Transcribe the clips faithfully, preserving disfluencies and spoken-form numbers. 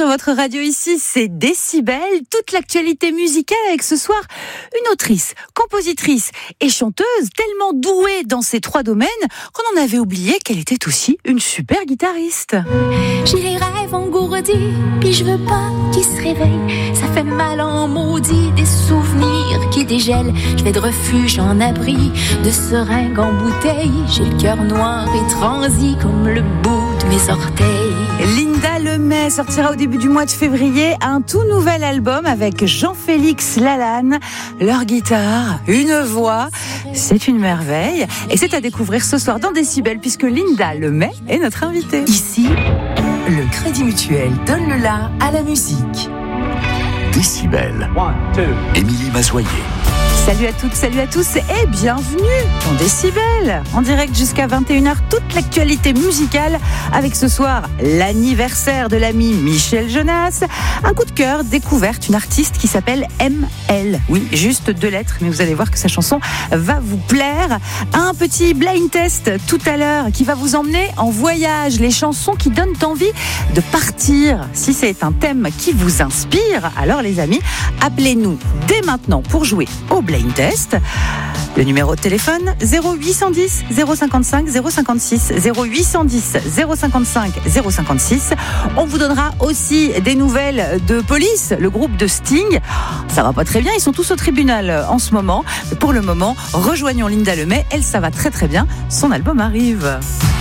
sur votre radio ici, c'est Décibel. Toute l'actualité musicale avec ce soir une autrice, compositrice et chanteuse tellement douée dans ces trois domaines qu'on en avait oublié qu'elle était aussi une super guitariste. J'ai les rêves engourdis, puis je veux pas qu'ils se réveillent. Ça fait mal en maudit, des souvenirs qui dégèlent. Je vais de refuge en abri, de seringues en bouteille. J'ai le cœur noir et transi comme le bout de mes orteils. Linda Lemay sortira au début du mois de février un tout nouvel album avec Jean-Félix Lalanne. Leur guitare, une voix, c'est une merveille. Et c'est à découvrir ce soir dans Décibel puisque Linda Lemay est notre invitée. Ici, le Crédit Mutuel donne le la à la musique. Décibel. One, two. Émilie Mazoyer. Salut à toutes, salut à tous et bienvenue dans Décibel. En direct jusqu'à vingt et une heures, toute l'actualité musicale avec ce soir l'anniversaire de l'ami Michel Jonas. Un coup de cœur, découverte, une artiste qui s'appelle M L. Oui, juste deux lettres, mais vous allez voir que sa chanson va vous plaire. Un petit blind test tout à l'heure qui va vous emmener en voyage. Les chansons qui donnent envie de partir. Si c'est un thème qui vous inspire, alors les amis, appelez-nous dès maintenant pour jouer au blind test. Le numéro de téléphone zéro huit cent dix zéro cinquante-cinq zéro cinquante-six zéro huit cent dix zéro cinquante-cinq zéro cinquante-six. On vous donnera aussi des nouvelles de Police, le groupe de Sting. Ça va pas très bien, ils sont tous au tribunal en ce moment. Pour le moment, rejoignons Linda Lemay. Elle, ça va très très bien. Son album arrive.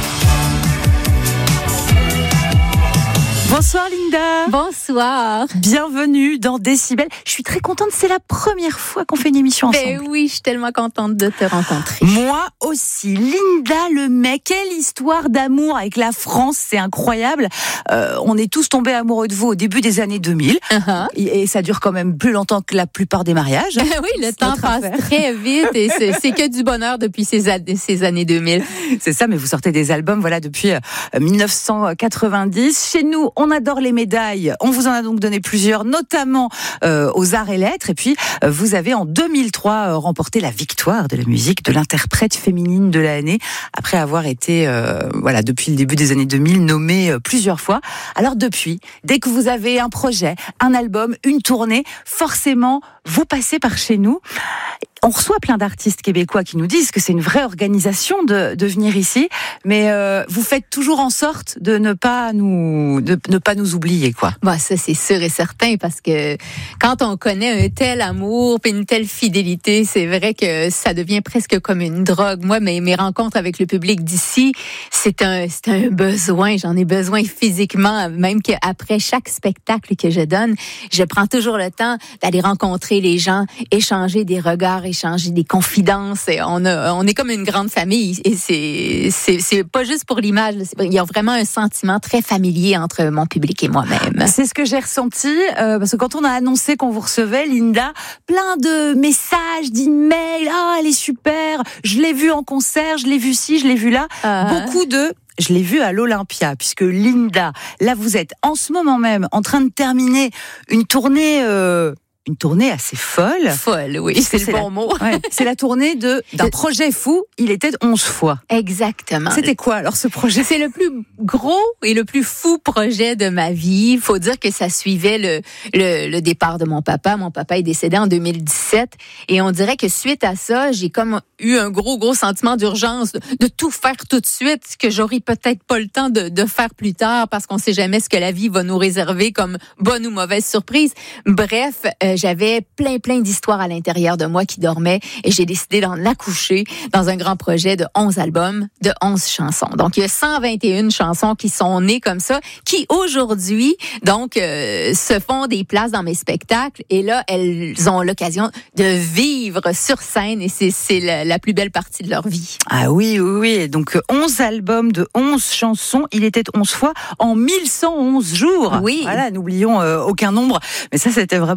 Bonsoir Linda. Bonsoir. Bienvenue dans Décibel. Je suis très contente, c'est la première fois qu'on fait une émission ensemble. Ben oui, je suis tellement contente de te rencontrer. Moi aussi. Linda Lemay, quelle histoire d'amour avec la France, c'est incroyable. Euh, on est tous tombés amoureux de vous au début des années deux mille. Uh-huh. Et ça dure quand même plus longtemps que la plupart des mariages. Oui, le c'est temps passe affaire. Très vite et c'est, c'est que du bonheur depuis ces, ces années deux mille. C'est ça, mais vous sortez des albums voilà, depuis euh, dix-neuf cent quatre-vingt-dix. Chez nous, on adore les médailles. On vous en a donc donné plusieurs, notamment euh, aux Arts et Lettres. Et puis, euh, vous avez en deux mille trois euh, remporté la victoire de la musique de l'interprète féminine de l'année, après avoir été, euh, voilà, depuis le début des années deux mille, nommée euh, plusieurs fois. Alors depuis, dès que vous avez un projet, un album, une tournée, forcément, vous passez par chez nous. On reçoit plein d'artistes québécois qui nous disent que c'est une vraie organisation de, de venir ici, mais euh, vous faites toujours en sorte de ne pas nous, de ne pas nous oublier, quoi. Bah, ça, c'est sûr et certain, parce que quand on connaît un tel amour et une telle fidélité, c'est vrai que ça devient presque comme une drogue. Moi, mes, mes rencontres avec le public d'ici, c'est un, c'est un besoin. J'en ai besoin physiquement, même qu'après chaque spectacle que je donne, je prends toujours le temps d'aller rencontrer les gens, échanger des regards, échanger des confidences. Et on, a, on est comme une grande famille. Et c'est, c'est, c'est pas juste pour l'image. Il y a vraiment un sentiment très familier entre mon public et moi-même. C'est ce que j'ai ressenti, euh, parce que quand on a annoncé qu'on vous recevait, Linda, plein de messages, d'emails. Ah, elle est super. Je l'ai vue en concert, je l'ai vue ci, je l'ai vue là. Uh-huh. Beaucoup de... Je l'ai vu à l'Olympia, puisque Linda, là vous êtes en ce moment même en train de terminer une tournée... Euh Une tournée assez folle. Folle, oui, c'est, c'est le bon la, mot. Ouais, c'est la tournée de, d'un de... projet fou, il était onze fois. Exactement. C'était quoi alors ce projet? C'est le plus gros et le plus fou projet de ma vie. Il faut dire que ça suivait le, le, le départ de mon papa. Mon papa est décédé en deux mille dix-sept et on dirait que suite à ça, j'ai comme eu un gros, gros sentiment d'urgence de, de tout faire tout de suite, que j'aurais peut-être pas le temps de, de faire plus tard parce qu'on sait jamais ce que la vie va nous réserver comme bonne ou mauvaise surprise. Bref, euh, j'avais plein, plein d'histoires à l'intérieur de moi qui dormaient et j'ai décidé d'en accoucher dans un grand projet de onze albums, de onze chansons. Donc, il y a cent vingt et une chansons qui sont nées comme ça, qui aujourd'hui, donc, euh, se font des places dans mes spectacles et là, elles ont l'occasion de vivre sur scène et c'est, c'est la, la plus belle partie de leur vie. Ah oui, oui, oui. Donc, onze albums de onze chansons, il était onze fois en mille cent onze jours. Oui. Voilà, n'oublions euh, aucun nombre. Mais ça, c'était vraiment incroyable.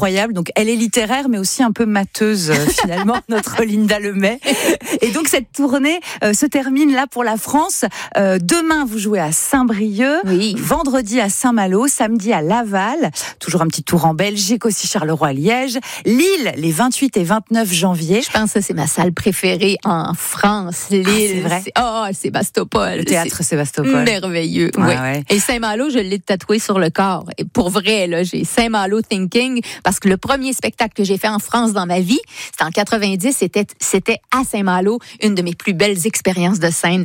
incroyable. Donc, elle est littéraire, mais aussi un peu mateuse, euh, finalement, notre Linda Lemay. Et donc, cette tournée euh, se termine là pour la France. Euh, demain, vous jouez à Saint-Brieuc. Oui. Vendredi à Saint-Malo. Samedi à Laval. Toujours un petit tour en Belgique aussi, Charleroi-Liège. Lille, les vingt-huit et vingt-neuf janvier. Je pense que c'est ma salle préférée en France. Lille. Ah, c'est vrai. C'est, oh, Sébastopol. Le théâtre c'est Sébastopol. Merveilleux. Ouais, oui. ouais. Et Saint-Malo, je l'ai tatoué sur le corps. Et pour vrai, là, j'ai Saint-Malo Thinking parce que le premier spectacle que j'ai fait en France dans ma vie, c'était en quatre-vingt-dix, c'était, c'était à Saint-Malo, une de mes plus belles expériences de scène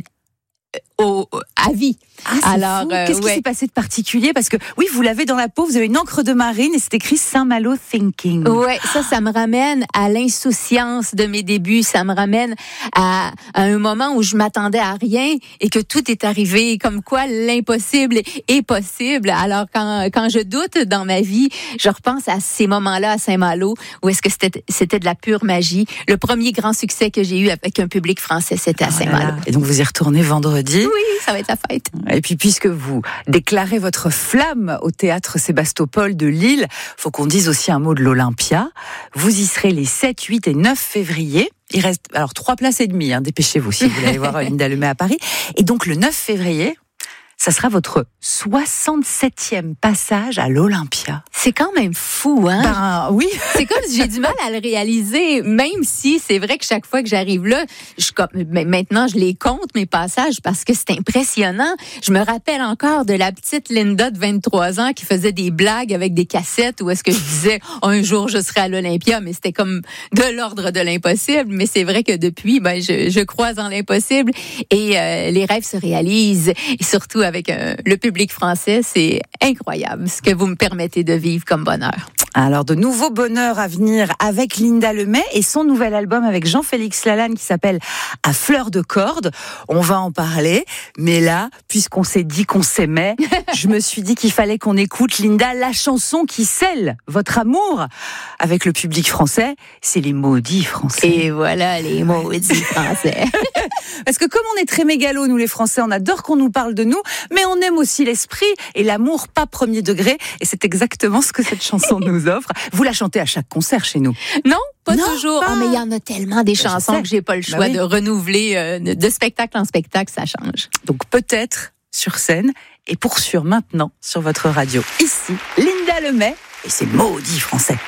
au, à vie. Ah, c'est Alors, fou. euh, Qu'est-ce qui ouais. s'est passé de particulier? Parce que oui, vous l'avez dans la peau, vous avez une encre de marine et c'est écrit Saint-Malo Thinking. Ouais, ça, ça me ramène à l'insouciance de mes débuts. Ça me ramène à, à un moment où je m'attendais à rien et que tout est arrivé. Comme quoi, l'impossible est possible. Alors, quand, quand je doute dans ma vie, je repense à ces moments-là à Saint-Malo où est-ce que c'était, c'était de la pure magie. Le premier grand succès que j'ai eu avec un public français, c'était à Oh là Saint-Malo. là. Et donc vous y retournez vendredi. Oui, ça va être la fête. Et puis puisque vous déclarez votre flamme au théâtre Sébastopol de Lille, faut qu'on dise aussi un mot de l'Olympia. Vous y serez les sept, huit et neuf février. Il reste alors trois places et demie, hein, dépêchez-vous si vous voulez aller voir Linda Lemay à Paris. Et donc le neuf février, ça sera votre soixante-septième passage à l'Olympia. C'est quand même fou, hein? Ben oui. C'est comme si j'ai du mal à le réaliser, même si c'est vrai que chaque fois que j'arrive là, je, comme, maintenant je les compte, mes passages, parce que c'est impressionnant. Je me rappelle encore de la petite Linda de vingt-trois ans qui faisait des blagues avec des cassettes où est-ce que je disais oh, un jour je serai à l'Olympia, mais c'était comme de l'ordre de l'impossible. Mais c'est vrai que depuis, ben, je, je crois en l'impossible et euh, les rêves se réalisent. Et surtout avec euh, le public français, c'est incroyable ce que vous me permettez de vivre comme bonheur. Alors, de nouveaux bonheurs à venir avec Linda Lemay et son nouvel album avec Jean-Félix Lalanne qui s'appelle À fleur de corde. On va en parler, mais là, puisqu'on s'est dit qu'on s'aimait, je me suis dit qu'il fallait qu'on écoute, Linda, la chanson qui scelle votre amour avec le public français. C'est les maudits français. Et voilà les maudits français. Parce que comme on est très mégalos, nous les Français, on adore qu'on nous parle de nous, mais on aime aussi l'esprit et l'amour pas premier degré. Et c'est exactement ce que cette chanson nous offre. Vous la chantez à chaque concert chez nous. Non, pas Non, toujours. pas. Oh, mais il y en a tellement des Je chansons sais. que j'ai pas le choix Bah oui. de renouveler euh, de, de spectacle en spectacle, ça change. Donc peut-être sur scène et pour sûr maintenant sur votre radio. Ici, Linda Lemay et ses maudits Français.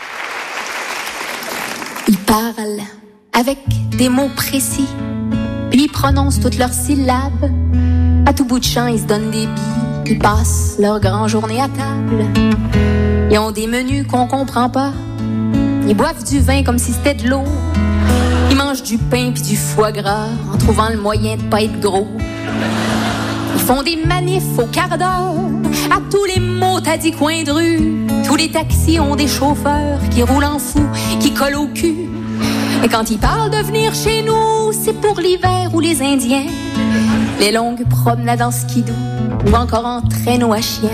Ils parlent avec des mots précis, puis ils prononcent toutes leurs syllabes. À tout bout de champ, ils se donnent des billes, ils passent leur grand journée à table. Ils ont des menus qu'on comprend pas, ils boivent du vin comme si c'était de l'eau. Ils mangent du pain puis du foie gras en trouvant le moyen de pas être gros. Ils font des manifs au quart d'heure à tous les mots t'as dit coin de rue. Tous les taxis ont des chauffeurs qui roulent en fou, qui collent au cul. Et quand ils parlent de venir chez nous, c'est pour l'hiver ou les Indiens, les longues promenades en skidoo ou encore en traîneau à chien.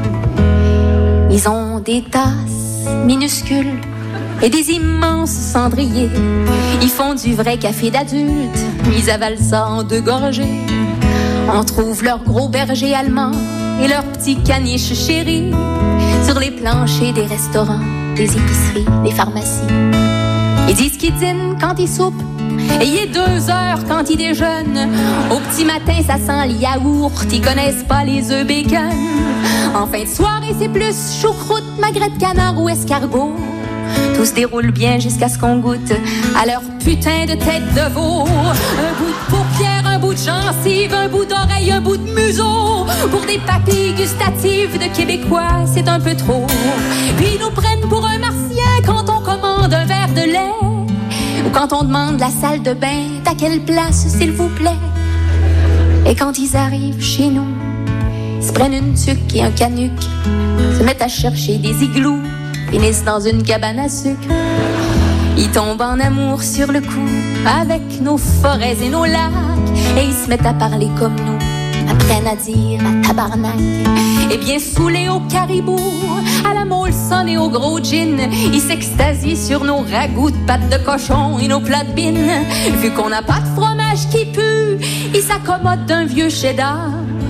Ils ont des tasses minuscules et des immenses cendriers. Ils font du vrai café d'adulte, ils avalent ça en deux gorgées. On trouve leurs gros bergers allemands et leurs petits caniches chéris sur les planchers des restaurants, des épiceries, des pharmacies. Ils disent qu'ils dînent quand ils soupent et il est deux heures quand ils déjeunent. Au petit matin, ça sent le yaourt, ils connaissent pas les œufs bacon. En fin de soirée, c'est plus choucroute, magret de canard ou escargot. Tout se déroule bien jusqu'à ce qu'on goûte à leur putain de tête de veau. Un bout de paupière, un bout de gencive, un bout d'oreille, un bout de museau. Pour des papilles gustatives de Québécois, c'est un peu trop. Puis ils nous prennent pour un martien quand on commande un verre de lait. Ou quand on demande la salle de bain, à quelle place, s'il vous plaît. Et quand ils arrivent chez nous, ils se prennent une tuque et un canuc, se mettent à chercher des igloos, finissent dans une cabane à sucre. Ils tombent en amour sur le coup avec nos forêts et nos lacs. Et ils se mettent à parler comme nous, apprennent à dire à tabarnak. Et bien saoulés au caribou, à la Molson et au gros gin, ils s'extasient sur nos ragoûts de pâtes de cochon et nos plats de bine. Vu qu'on n'a pas de fromage qui pue, ils s'accommodent d'un vieux cheddar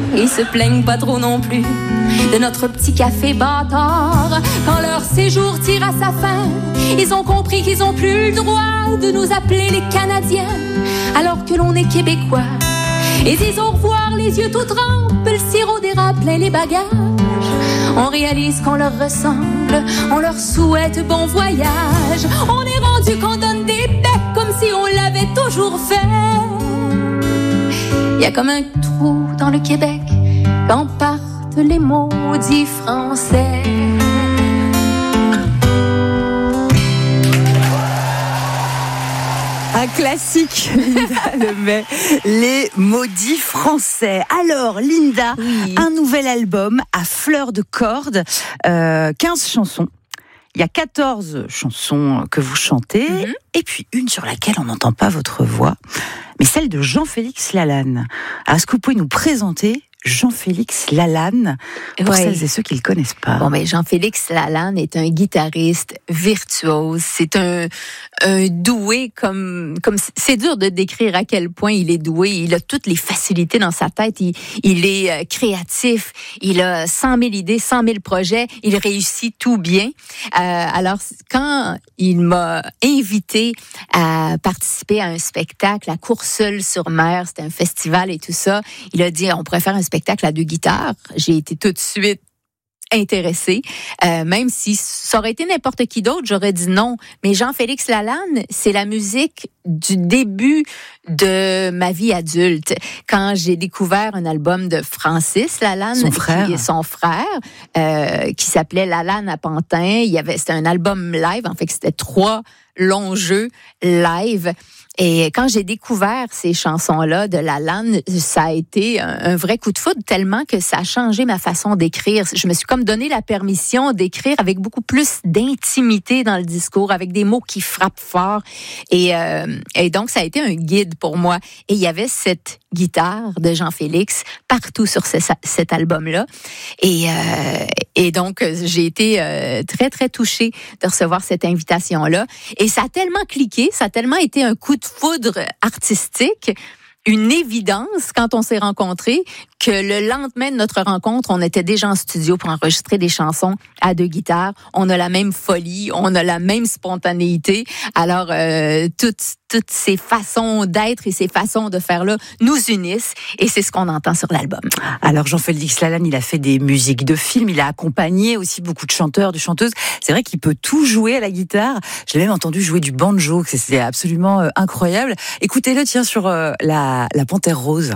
ils se plaignent pas trop non plus de notre petit café bâtard. Quand leur séjour tire à sa fin, ils ont compris qu'ils ont plus le droit de nous appeler les Canadiens, alors que l'on est Québécois. Et disent au revoir les yeux tout trempes, le sirop d'érable plein les bagages. On réalise qu'on leur ressemble, on leur souhaite bon voyage. On est rendu qu'on donne des becs comme si on l'avait toujours fait. Il y a comme un trou dans le Québec quand partent les maudits Français. Un classique, Linda Lemay, les maudits Français. Alors, Linda, oui. Un nouvel album à fleur de corde, euh, quinze chansons. Il y a quatorze chansons que vous chantez, mm-hmm. et puis une sur laquelle on n'entend pas votre voix, mais celle de Jean-Félix Lalanne. Alors, est-ce que vous pouvez nous présenter Jean-Félix Lalanne, pour ouais. celles et ceux qui ne le connaissent pas? Bon, ben, Jean-Félix Lalanne est un guitariste virtuose. C'est un, un doué comme, comme, c'est dur de décrire à quel point il est doué. Il a toutes les facilités dans sa tête. Il, il est euh, créatif. Il a cent mille idées, cent mille projets. Il réussit tout bien. Euh, alors, quand il m'a invité à participer à un spectacle à Courseulles-sur-Mer, c'était un festival et tout ça, il a dit, on pourrait faire un spectacle à deux guitares. J'ai été tout de suite intéressée. Euh, même si ça aurait été n'importe qui d'autre, j'aurais dit non. Mais Jean-Félix Lalanne, c'est la musique du début de ma vie adulte. Quand j'ai découvert un album de Francis Lalanne, son frère, qui est son frère, euh, qui s'appelait Lalanne à Pantin. Il y avait, c'était un album live. En fait, c'était trois longs jeux live. Et quand j'ai découvert ces chansons-là de Lalanne, ça a été un, un vrai coup de foudre, tellement que ça a changé ma façon d'écrire. Je me suis comme donné la permission d'écrire avec beaucoup plus d'intimité dans le discours, avec des mots qui frappent fort. Et, euh, et donc, ça a été un guide pour moi. Et il y avait cette guitare de Jean-Félix partout sur ce, cet album-là. Et, euh, et donc, j'ai été euh, très, très touchée de recevoir cette invitation-là. Et ça a tellement cliqué, ça a tellement été un coup de foudre artistique, une évidence quand on s'est rencontrés, que le lendemain de notre rencontre, on était déjà en studio pour enregistrer des chansons à deux guitares. On a la même folie, on a la même spontanéité. Alors, euh, toutes, toutes ces façons d'être et ces façons de faire-là nous unissent, et c'est ce qu'on entend sur l'album. Alors, Jean-Félix Lalanne, il a fait des musiques de films, il a accompagné aussi beaucoup de chanteurs, de chanteuses. C'est vrai qu'il peut tout jouer à la guitare. Je l'ai même entendu jouer du banjo, c'est absolument euh, incroyable. Écoutez-le, tiens, sur euh, la, la Panthère Rose.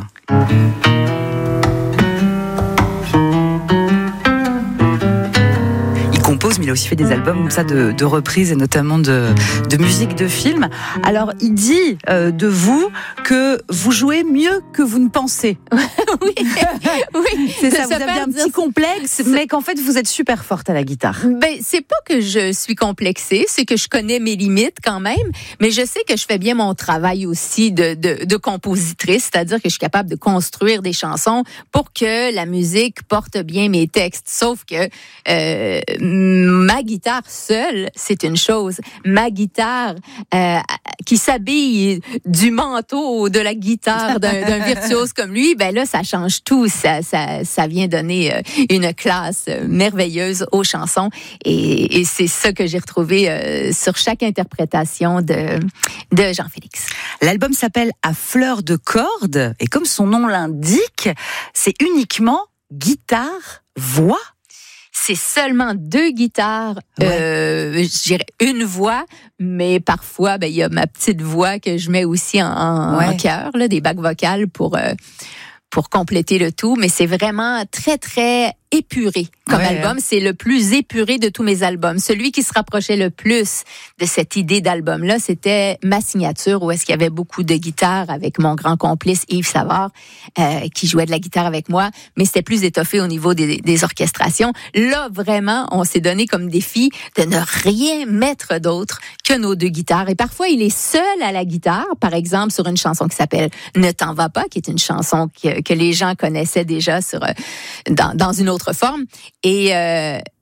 Mais il a aussi fait des albums comme ça de, de reprises et notamment de, de musique de film. Alors, il dit euh, de vous que vous jouez mieux que vous ne pensez. Oui, oui. C'est ça, vous avez un petit complexe, mais qu'en fait, vous êtes super forte à la guitare. Ben, c'est pas que je suis complexée, c'est que je connais mes limites quand même, mais je sais que je fais bien mon travail aussi de, de, de compositrice, c'est-à-dire que je suis capable de construire des chansons pour que la musique porte bien mes textes. Sauf que euh, ma guitare seule, c'est une chose. Ma guitare euh, qui s'habille du manteau de la guitare d'un, d'un virtuose comme lui, ben là, ça change tout. Ça, ça, ça vient donner euh, une classe merveilleuse aux chansons. Et, et c'est ça que j'ai retrouvé euh, sur chaque interprétation de, de Jean-Félix. L'album s'appelle À fleur de corde. Et comme son nom l'indique, c'est uniquement guitare, voix. C'est seulement deux guitares, ouais. euh, je dirais une voix, mais parfois, ben, il y a ma petite voix que je mets aussi en, en, ouais. en chœur, là, des bacs vocales pour, euh, pour compléter le tout. Mais c'est vraiment très, très épuré comme ouais, album. C'est le plus épuré de tous mes albums. Celui qui se rapprochait le plus de cette idée d'album-là, c'était ma signature, où est-ce qu'il y avait beaucoup de guitare avec mon grand complice Yves Savard, euh, qui jouait de la guitare avec moi, mais c'était plus étoffé au niveau des, des orchestrations. Là, vraiment, on s'est donné comme défi de ne rien mettre d'autre que nos deux guitares. Et parfois, il est seul à la guitare, par exemple, sur une chanson qui s'appelle « Ne t'en va pas », qui est une chanson que, que les gens connaissaient déjà sur, dans, dans une autre forme. Et, euh,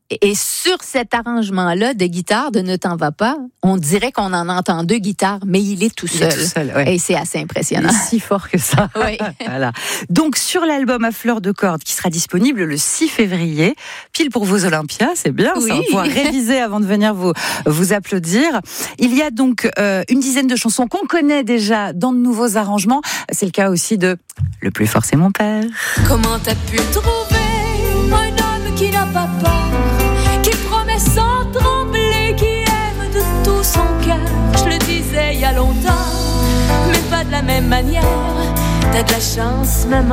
Et sur cet arrangement-là de guitare de Ne t'en va pas, on dirait qu'on en entend deux guitares, mais il est tout seul. Il est tout seul, ouais. Et c'est assez impressionnant. Il est si fort que ça. Oui. Voilà. Donc, sur l'album À fleur de corde, qui sera disponible le six février, pile pour vos Olympias, c'est bien, oui. ça, on va pouvoir réviser avant de venir vous, vous applaudir. Il y a donc euh, une dizaine de chansons qu'on connaît déjà dans de nouveaux arrangements. C'est le cas aussi de Le plus fort, c'est mon père. Comment t'as pu trouver un homme qui n'a pas peur, qui promet sans trembler, qui aime de tout son cœur? Je le disais il y a longtemps, mais pas de la même manière. T'as de la chance, maman.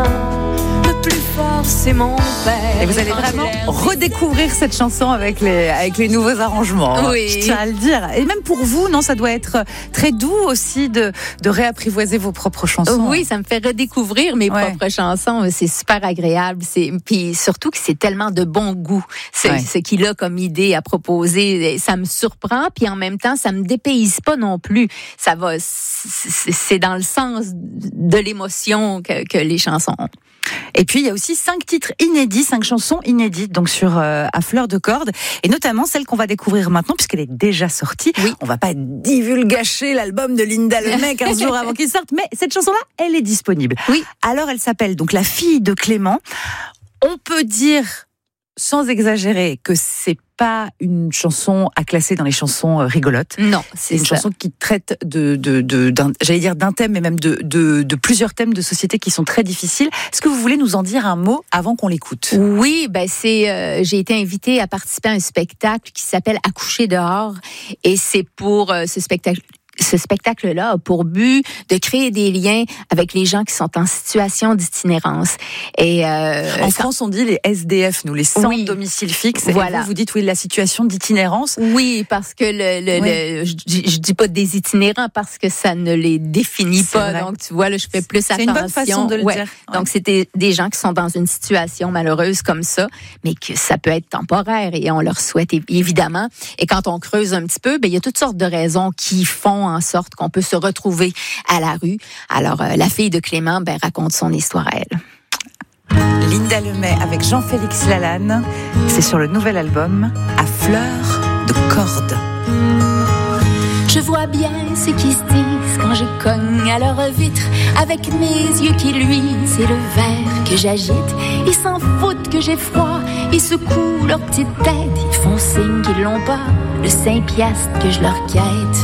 Le plus fort, c'est mon père. Et vous allez vraiment redécouvrir cette chanson avec les, avec les nouveaux arrangements. Oui. Je tiens à le dire. Et même pour vous, non, ça doit être très doux aussi de, de réapprivoiser vos propres chansons. Oui, ça me fait redécouvrir mes ouais. propres chansons. C'est super agréable. C'est, puis surtout que c'est tellement de bon goût. C'est, ouais. ce qu'il a comme idée à proposer. Ça me surprend. Puis en même temps, ça me dépayse pas non plus. Ça va, c'est dans le sens de l'émotion que, que les chansons ont. Et puis, il y a aussi cinq titres inédits, cinq chansons inédites, donc sur euh, À fleur de corde, et notamment celle qu'on va découvrir maintenant, puisqu'elle est déjà sortie. Oui. On va pas divulgacher l'album de Linda Lemay quinze jours avant qu'il sorte, mais cette chanson-là, elle est disponible. Oui. Alors, elle s'appelle donc La fille de Clément. On peut dire, sans exagérer, que c'est pas une chanson à classer dans les chansons rigolotes. Non, c'est, c'est une ça. chanson qui traite de, de, de d'un, j'allais dire d'un thème, mais même de, de, de plusieurs thèmes de société qui sont très difficiles. Est-ce que vous voulez nous en dire un mot avant qu'on l'écoute? Oui, ben c'est, euh, j'ai été invitée à participer à un spectacle qui s'appelle Accoucher dehors, et c'est pour euh, ce spectacle. Ce spectacle-là a pour but de créer des liens avec les gens qui sont en situation d'itinérance. Et euh, en France, on dit les S D F, nous, les sans oui. domicile fixe. Voilà. Et vous, vous dites oui, la situation d'itinérance. Oui, parce que le, le, oui. le je, je dis pas des itinérants parce que ça ne les définit c'est pas. Vrai. Donc tu vois, là, je fais plus c'est attention. C'est une bonne façon de le ouais. dire. Ouais. Donc c'était des gens qui sont dans une situation malheureuse comme ça, mais que ça peut être temporaire et on leur souhaite évidemment. Et quand on creuse un petit peu, ben il y a toutes sortes de raisons qui font en sorte qu'on peut se retrouver à la rue. Alors, euh, la fille de Clément ben, raconte son histoire à elle. Linda Lemay avec Jean-Félix Lalanne. C'est sur le nouvel album À fleur de corde. Je vois bien ce qui se disent quand je cogne à leur vitre avec mes yeux qui luisent et le verre que j'agite. Ils s'en foutent que j'ai froid, ils secouent leur petite tête, ils font signe qu'ils l'ont pas, le cinq piastres que je leur quête.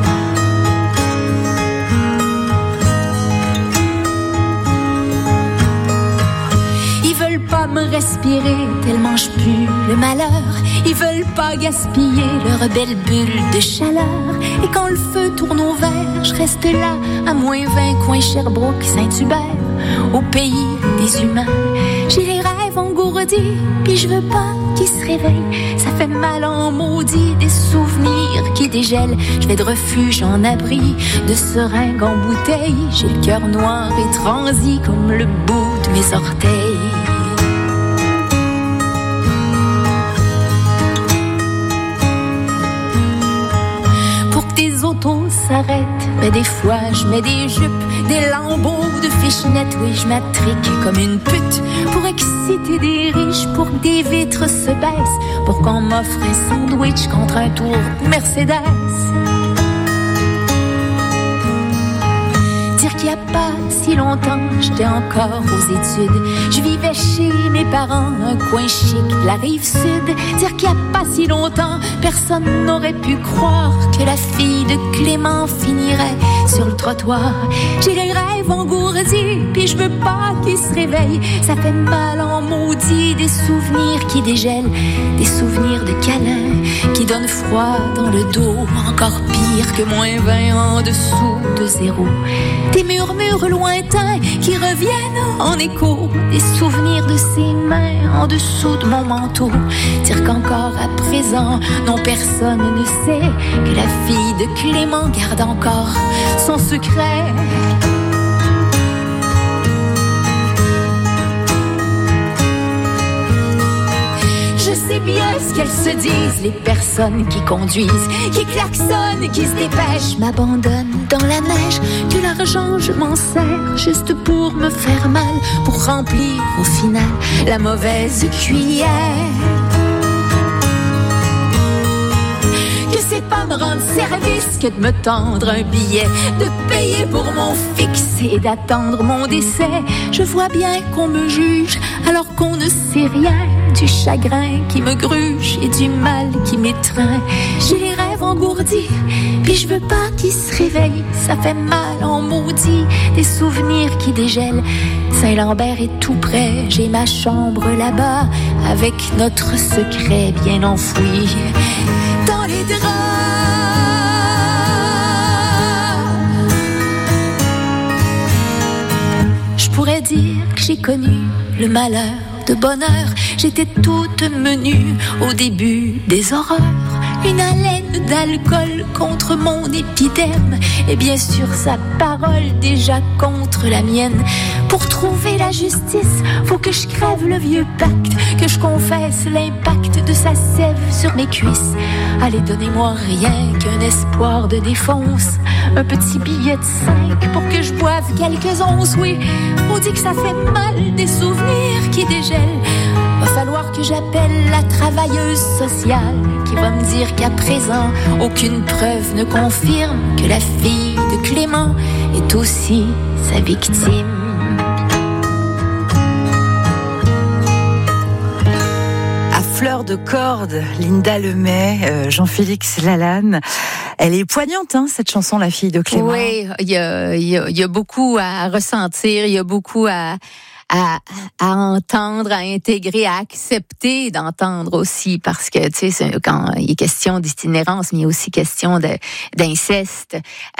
Me respirer tellement je pue le malheur. Ils veulent pas gaspiller leur belle bulle de chaleur. Et quand le feu tourne au vert, je reste là à moins vingt, coin Sherbrooke, Saint-Hubert, au pays des humains. J'ai les rêves engourdis, puis je veux pas qu'ils se réveillent. Ça fait mal en maudit, des souvenirs qui dégèlent. Je vais de refuge en abri, de seringues en bouteille. J'ai le cœur noir et transi comme le bout de mes orteils. Tes autos s'arrêtent, mais des fois je mets des jupes, des lambeaux de fichenettes, oui je m'attrique comme une pute pour exciter des riches, pour que des vitres se baissent, pour qu'on m'offre un sandwich contre un tour de Mercedes. Dire qu'il n'y a pas si longtemps, j'étais encore aux études. Je vivais chez mes parents, un coin chic de la rive sud. Dire qu'il n'y a pas si longtemps, personne n'aurait pu croire que la fille de Clément finirait sur le trottoir. J'ai les rêves engourdis, puis je veux pas qu'ils se réveillent. Ça fait mal en maudit, des souvenirs qui dégèlent, des souvenirs de câlins qui donnent froid dans le dos. Encore pire que moins vingt en dessous de zéro. Des murmures lointains qui reviennent en écho, des souvenirs de ses mains en dessous de mon manteau. Dire qu'encore à présent, non personne ne sait que la fille de Clément garde encore son secret. Je sais bien ce qu'elles se disent, les personnes qui conduisent, qui klaxonnent, qui se dépêchent, m'abandonnent dans la neige, que l'argent je m'en sers juste pour me faire mal, pour remplir au final la mauvaise cuillère. c'est pas me rendre service que de me tendre un billet, de payer pour mon fixe et d'attendre mon décès. Je vois bien qu'on me juge alors qu'on ne sait rien du chagrin qui me gruge et du mal qui m'étreint. J'ai les rêves engourdis, puis je veux pas qu'ils se réveillent. Ça fait mal en maudit, des souvenirs qui dégèlent. Saint-Lambert est tout près, j'ai ma chambre là-bas, avec notre secret bien enfoui dans les draps. Je pourrais dire que j'ai connu le malheur de bonheur. J'étais toute menue au début des horreurs. Une haleine d'alcool contre mon épiderme, et bien sûr sa parole déjà contre la mienne. Pour trouver la justice, faut que je crève le vieux pacte, que je confesse l'impact de sa sève sur mes cuisses. Allez, donnez-moi rien qu'un espoir de défonce, un petit billet de cinq pour que je boive quelques onces. Oui, on dit que ça fait mal, des souvenirs qui dégèlent. Va falloir que j'appelle la travailleuse sociale qui va me dire qu'à présent aucune preuve ne confirme que la fille de Clément est aussi sa victime. À fleur de corde, Linda Lemay, euh, Jean-Félix Lalanne. Elle est poignante, hein, cette chanson, La fille de Clément. Oui, il y a, il y a, il y a beaucoup à ressentir, il y a beaucoup à... À, à entendre, à intégrer, à accepter d'entendre aussi, parce que tu sais, quand il est question d'itinérance, mais il y a aussi question de, d'inceste.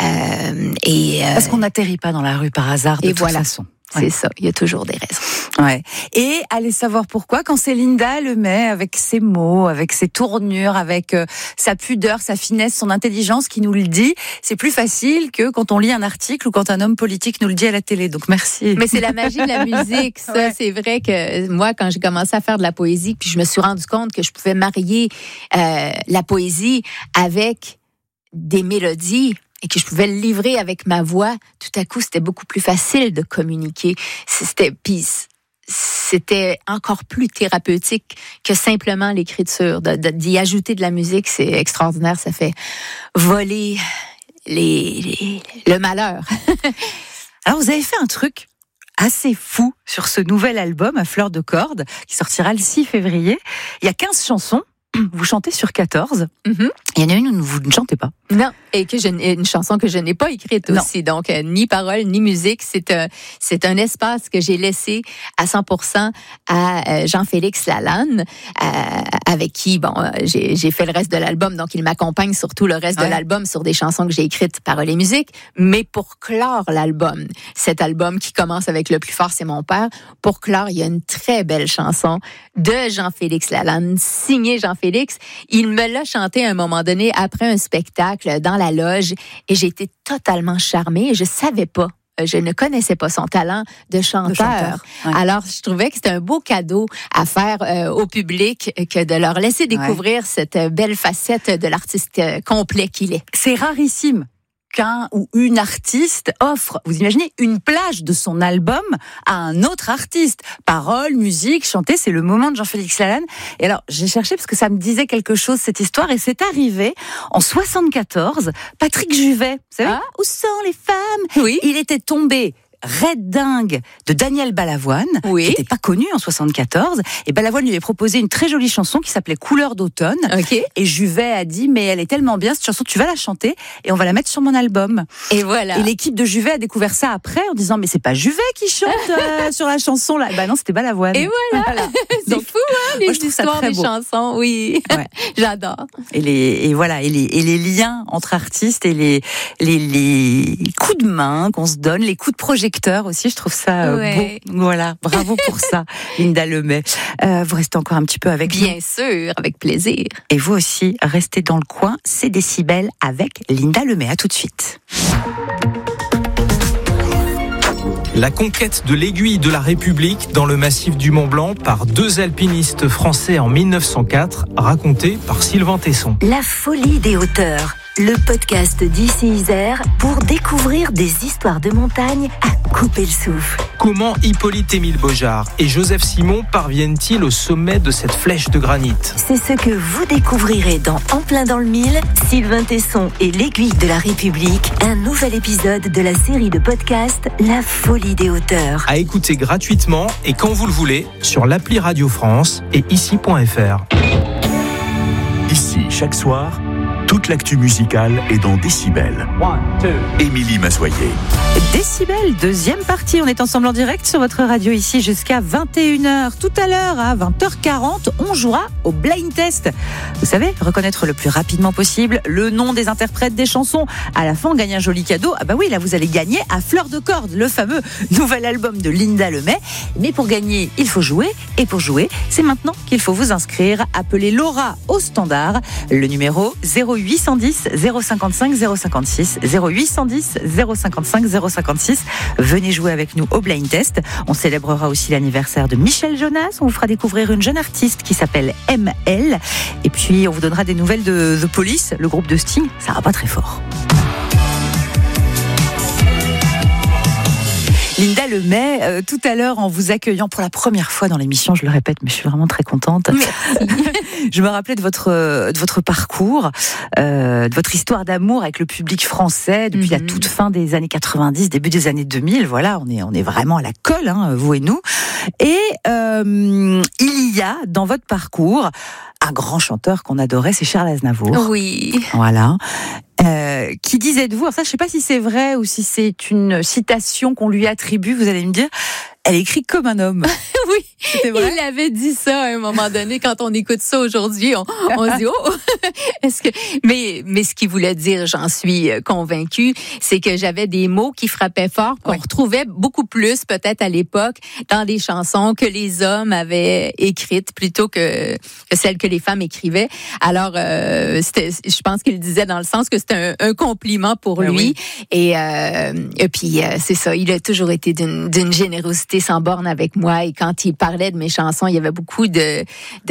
Euh, et, euh, Parce qu'on n'atterrit pas dans la rue par hasard de et toute voilà. façon. C'est ouais. ça, il y a toujours des raisons. Ouais. Et allez savoir pourquoi, quand c'est Linda Lemay, avec ses mots, avec ses tournures, avec euh, sa pudeur, sa finesse, son intelligence qui nous le dit, c'est plus facile que quand on lit un article ou quand un homme politique nous le dit à la télé. Donc merci. Mais c'est la magie de la musique, ça. Ouais. C'est vrai que moi, quand j'ai commencé à faire de la poésie, puis je me suis rendu compte que je pouvais marier euh, la poésie avec des mélodies, et que je pouvais le livrer avec ma voix, tout à coup, c'était beaucoup plus facile de communiquer. C'était, puis c'était encore plus thérapeutique que simplement l'écriture. De, de, d'y ajouter de la musique, c'est extraordinaire. Ça fait voler les, les, le malheur. Alors, vous avez fait un truc assez fou sur ce nouvel album à fleur de corde, qui sortira le six février. Il y a quinze chansons. Vous chantez sur quatorze. Mm-hmm. Il y en a une où vous ne chantez pas. Non, et que je, une chanson que je n'ai pas écrite non. aussi. Donc, euh, ni parole, ni musique. C'est un, c'est un espace que j'ai laissé à cent pour cent à euh, Jean-Félix Lalanne, euh, avec qui, bon, euh, j'ai, j'ai fait le reste de l'album. Donc, il m'accompagne sur tout le reste ouais. de l'album, sur des chansons que j'ai écrites, paroles et musique. Mais pour clore l'album, cet album qui commence avec Le plus fort, c'est mon père, pour clore, il y a une très belle chanson de Jean-Félix Lalanne, signée Jean-Félix. Félix, il me l'a chanté à un moment donné après un spectacle dans la loge et j'ai été totalement charmée et je savais pas, je ne connaissais pas son talent de chanteur. De chanteur ouais. Alors, je trouvais que c'était un beau cadeau à faire euh, au public que de leur laisser découvrir ouais. cette belle facette de l'artiste complet qu'il est. C'est rarissime qu'un ou une artiste offre, vous imaginez, une plage de son album à un autre artiste. Paroles, musique, chanter, c'est le moment de Jean-Félix Lalanne. Et alors, j'ai cherché parce que ça me disait quelque chose, cette histoire, et c'est arrivé en soixante-quatorze. Patrick Juvet, vous savez, ah. Où sont les femmes ? Oui. Il était tombé Red dingue de Daniel Balavoine, oui. qui n'était pas connu en soixante-quatorze. Et Balavoine lui avait proposé une très jolie chanson qui s'appelait Couleur d'automne. Okay. Et Juvet a dit, mais elle est tellement bien cette chanson, tu vas la chanter et on va la mettre sur mon album. Et voilà. Et l'équipe de Juvet a découvert ça après en disant, mais c'est pas Juvet qui chante euh, sur la chanson là. Bah non, c'était Balavoine. Et voilà. voilà. C'est Donc, fou, hein, les moi, histoires des beau. chansons. Oui, ouais. J'adore. Et les et voilà et les et les liens entre artistes et les les les coups de main qu'on se donne, les coups de projecteur aussi, je trouve ça euh, ouais. beau. Voilà, bravo pour ça, Linda Lemay. Euh, vous restez encore un petit peu avec Bien nous. sûr, avec plaisir. Et vous aussi, restez dans le coin, c'est Décibel avec Linda Lemay. À tout de suite. La conquête de l'aiguille de la République dans le massif du Mont-Blanc par deux alpinistes français en mille neuf cent quatre, racontée par Sylvain Tesson. La folie des hauteurs. le podcast d'Ici Isère pour découvrir des histoires de montagne à couper le souffle. Comment Hippolyte-Émile Beaujard et Joseph Simon parviennent-ils au sommet de cette flèche de granit ? C'est ce que vous découvrirez dans En plein dans le mille, Sylvain Tesson et l'Aiguille de la République, un nouvel épisode de la série de podcasts La folie des hauteurs. À écouter gratuitement et quand vous le voulez sur l'appli Radio France et ici point f r. Ici, chaque soir, toute l'actu musicale est dans Décibel. Émilie Mazoyer. Décibel, deuxième partie. On est ensemble en direct sur votre radio ici jusqu'à vingt et une heures. Tout à l'heure, à vingt heures quarante, on jouera au blind test. Vous savez, reconnaître le plus rapidement possible le nom des interprètes des chansons. À la fin, on gagne un joli cadeau. Ah bah oui, là, vous allez gagner à fleur de corde, le fameux nouvel album de Linda Lemay. Mais pour gagner, il faut jouer. Et pour jouer, c'est maintenant qu'il faut vous inscrire. Appelez Laura au standard. Le numéro zéro huit cent dix zéro cinquante-cinq zéro cinquante-six. zéro huit cent dix zéro cinquante-cinq zéro cinquante-six. Venez jouer avec nous au blind test. On célébrera aussi l'anniversaire de Michel Jonas. On vous fera découvrir une jeune artiste qui s'appelle M L. Et puis, on vous donnera des nouvelles de The Police, le groupe de Sting. Ça va pas très fort. Linda Lemay, euh, tout à l'heure, en vous accueillant pour la première fois dans l'émission, je le répète, mais je suis vraiment très contente. Je me rappelais de votre, de votre parcours, euh, de votre histoire d'amour avec le public français depuis mm-hmm. la toute fin des années quatre-vingt-dix, début des années deux mille. Voilà, on est, on est vraiment à la colle, hein, vous et nous. Et euh, il y a dans votre parcours un grand chanteur qu'on adorait, c'est Charles Aznavour. Oui. Voilà. Euh, qui disait de vous, alors ça je sais pas si c'est vrai ou si c'est une citation qu'on lui attribue, vous allez me dire, elle écrit comme un homme. Oui, c'est vrai? Il avait dit ça à un moment donné. Quand on écoute ça aujourd'hui, on, on se dit oh, est-ce que mais mais ce qu'il voulait dire, j'en suis convaincue, c'est que j'avais des mots qui frappaient fort, qu'on oui. retrouvait beaucoup plus peut-être à l'époque dans des chansons que les hommes avaient écrites plutôt que, que celles que les femmes écrivaient. Alors, euh, c'était, je pense qu'il disait dans le sens que c'était un, un compliment pour lui. Oui. Et, euh, et puis euh, c'est ça, il a toujours été d'une, d'une générosité sans borne avec moi. Et quand il parlait de mes chansons, il y avait beaucoup de,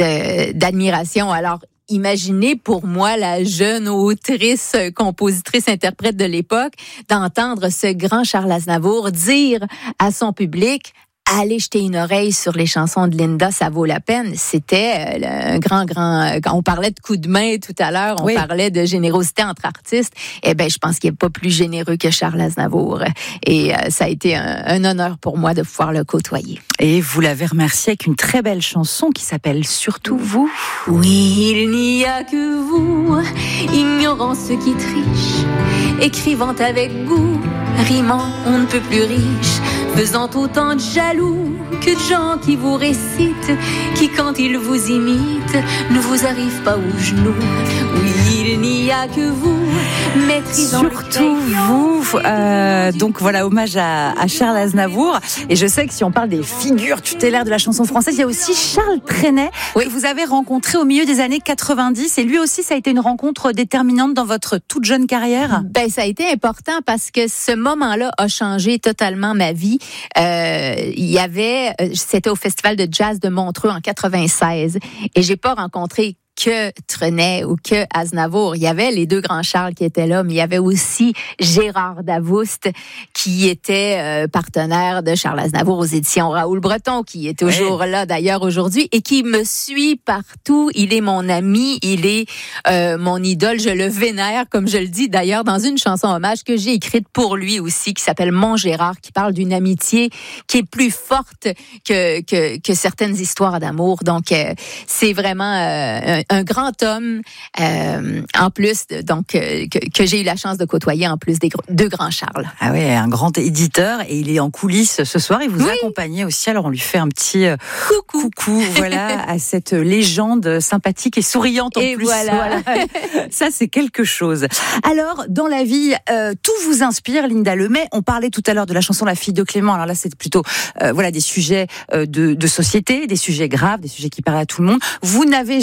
de d'admiration. Alors, imaginez pour moi, la jeune autrice, compositrice, interprète de l'époque, d'entendre ce grand Charles Aznavour dire à son public: allez jeter une oreille sur les chansons de Linda, ça vaut la peine. C'était un grand, grand... Quand on parlait de coup de main tout à l'heure, on oui. parlait de générosité entre artistes. Eh bien, je pense qu'il n'est pas plus généreux que Charles Aznavour. Et euh, ça a été un, un honneur pour moi de pouvoir le côtoyer. Et vous l'avez remercié avec une très belle chanson qui s'appelle Surtout vous. Oui, il n'y a que vous, ignorant ceux qui trichent, écrivant avec goût, rimant on ne peut plus riche, faisant autant de jaloux que de gens qui vous récitent, qui quand ils vous imitent ne vous arrivent pas aux genoux. Oui, il n'y a que vous, maîtrisant surtout vous. Euh, donc voilà, hommage à, à Charles Aznavour. Et je sais que si on parle des figures tutélaires de la chanson française, il y a aussi Charles Trenet, oui. que vous avez rencontré au milieu des années quatre-vingt-dix. Et lui aussi, ça a été une rencontre déterminante dans votre toute jeune carrière. Ben, ça a été important parce que ce moment-là a changé totalement ma vie. Euh, il y avait, c'était au Festival de jazz de Montreux en quatre-vingt-seize, et j'ai pas rencontré que Trenet ou que Aznavour. Il y avait les deux grands Charles qui étaient là, mais il y avait aussi Gérard Davoust qui était euh, partenaire de Charles Aznavour aux éditions Raoul Breton, qui est toujours ouais. là d'ailleurs aujourd'hui et qui me suit partout. Il est mon ami, il est euh, mon idole, je le vénère, comme je le dis d'ailleurs dans une chanson hommage que j'ai écrite pour lui aussi, qui s'appelle Mon Gérard, qui parle d'une amitié qui est plus forte que que, que certaines histoires d'amour. Donc euh, c'est vraiment euh, un un grand homme, euh, en plus, donc euh, que, que j'ai eu la chance de côtoyer, en plus des gr- deux grands Charles. Ah oui, un grand éditeur, et il est en coulisses ce soir. Il vous oui. accompagne aussi. Alors on lui fait un petit euh, coucou, coucou voilà, à cette légende sympathique et souriante en et plus. Voilà. voilà. Ça, c'est quelque chose. Alors, dans la vie, euh, tout vous inspire, Linda Lemay. On parlait tout à l'heure de la chanson La fille de Clément. Alors là, c'est plutôt euh, voilà des sujets euh, de, de société, des sujets graves, des sujets qui parlent à tout le monde. Vous n'avez jamais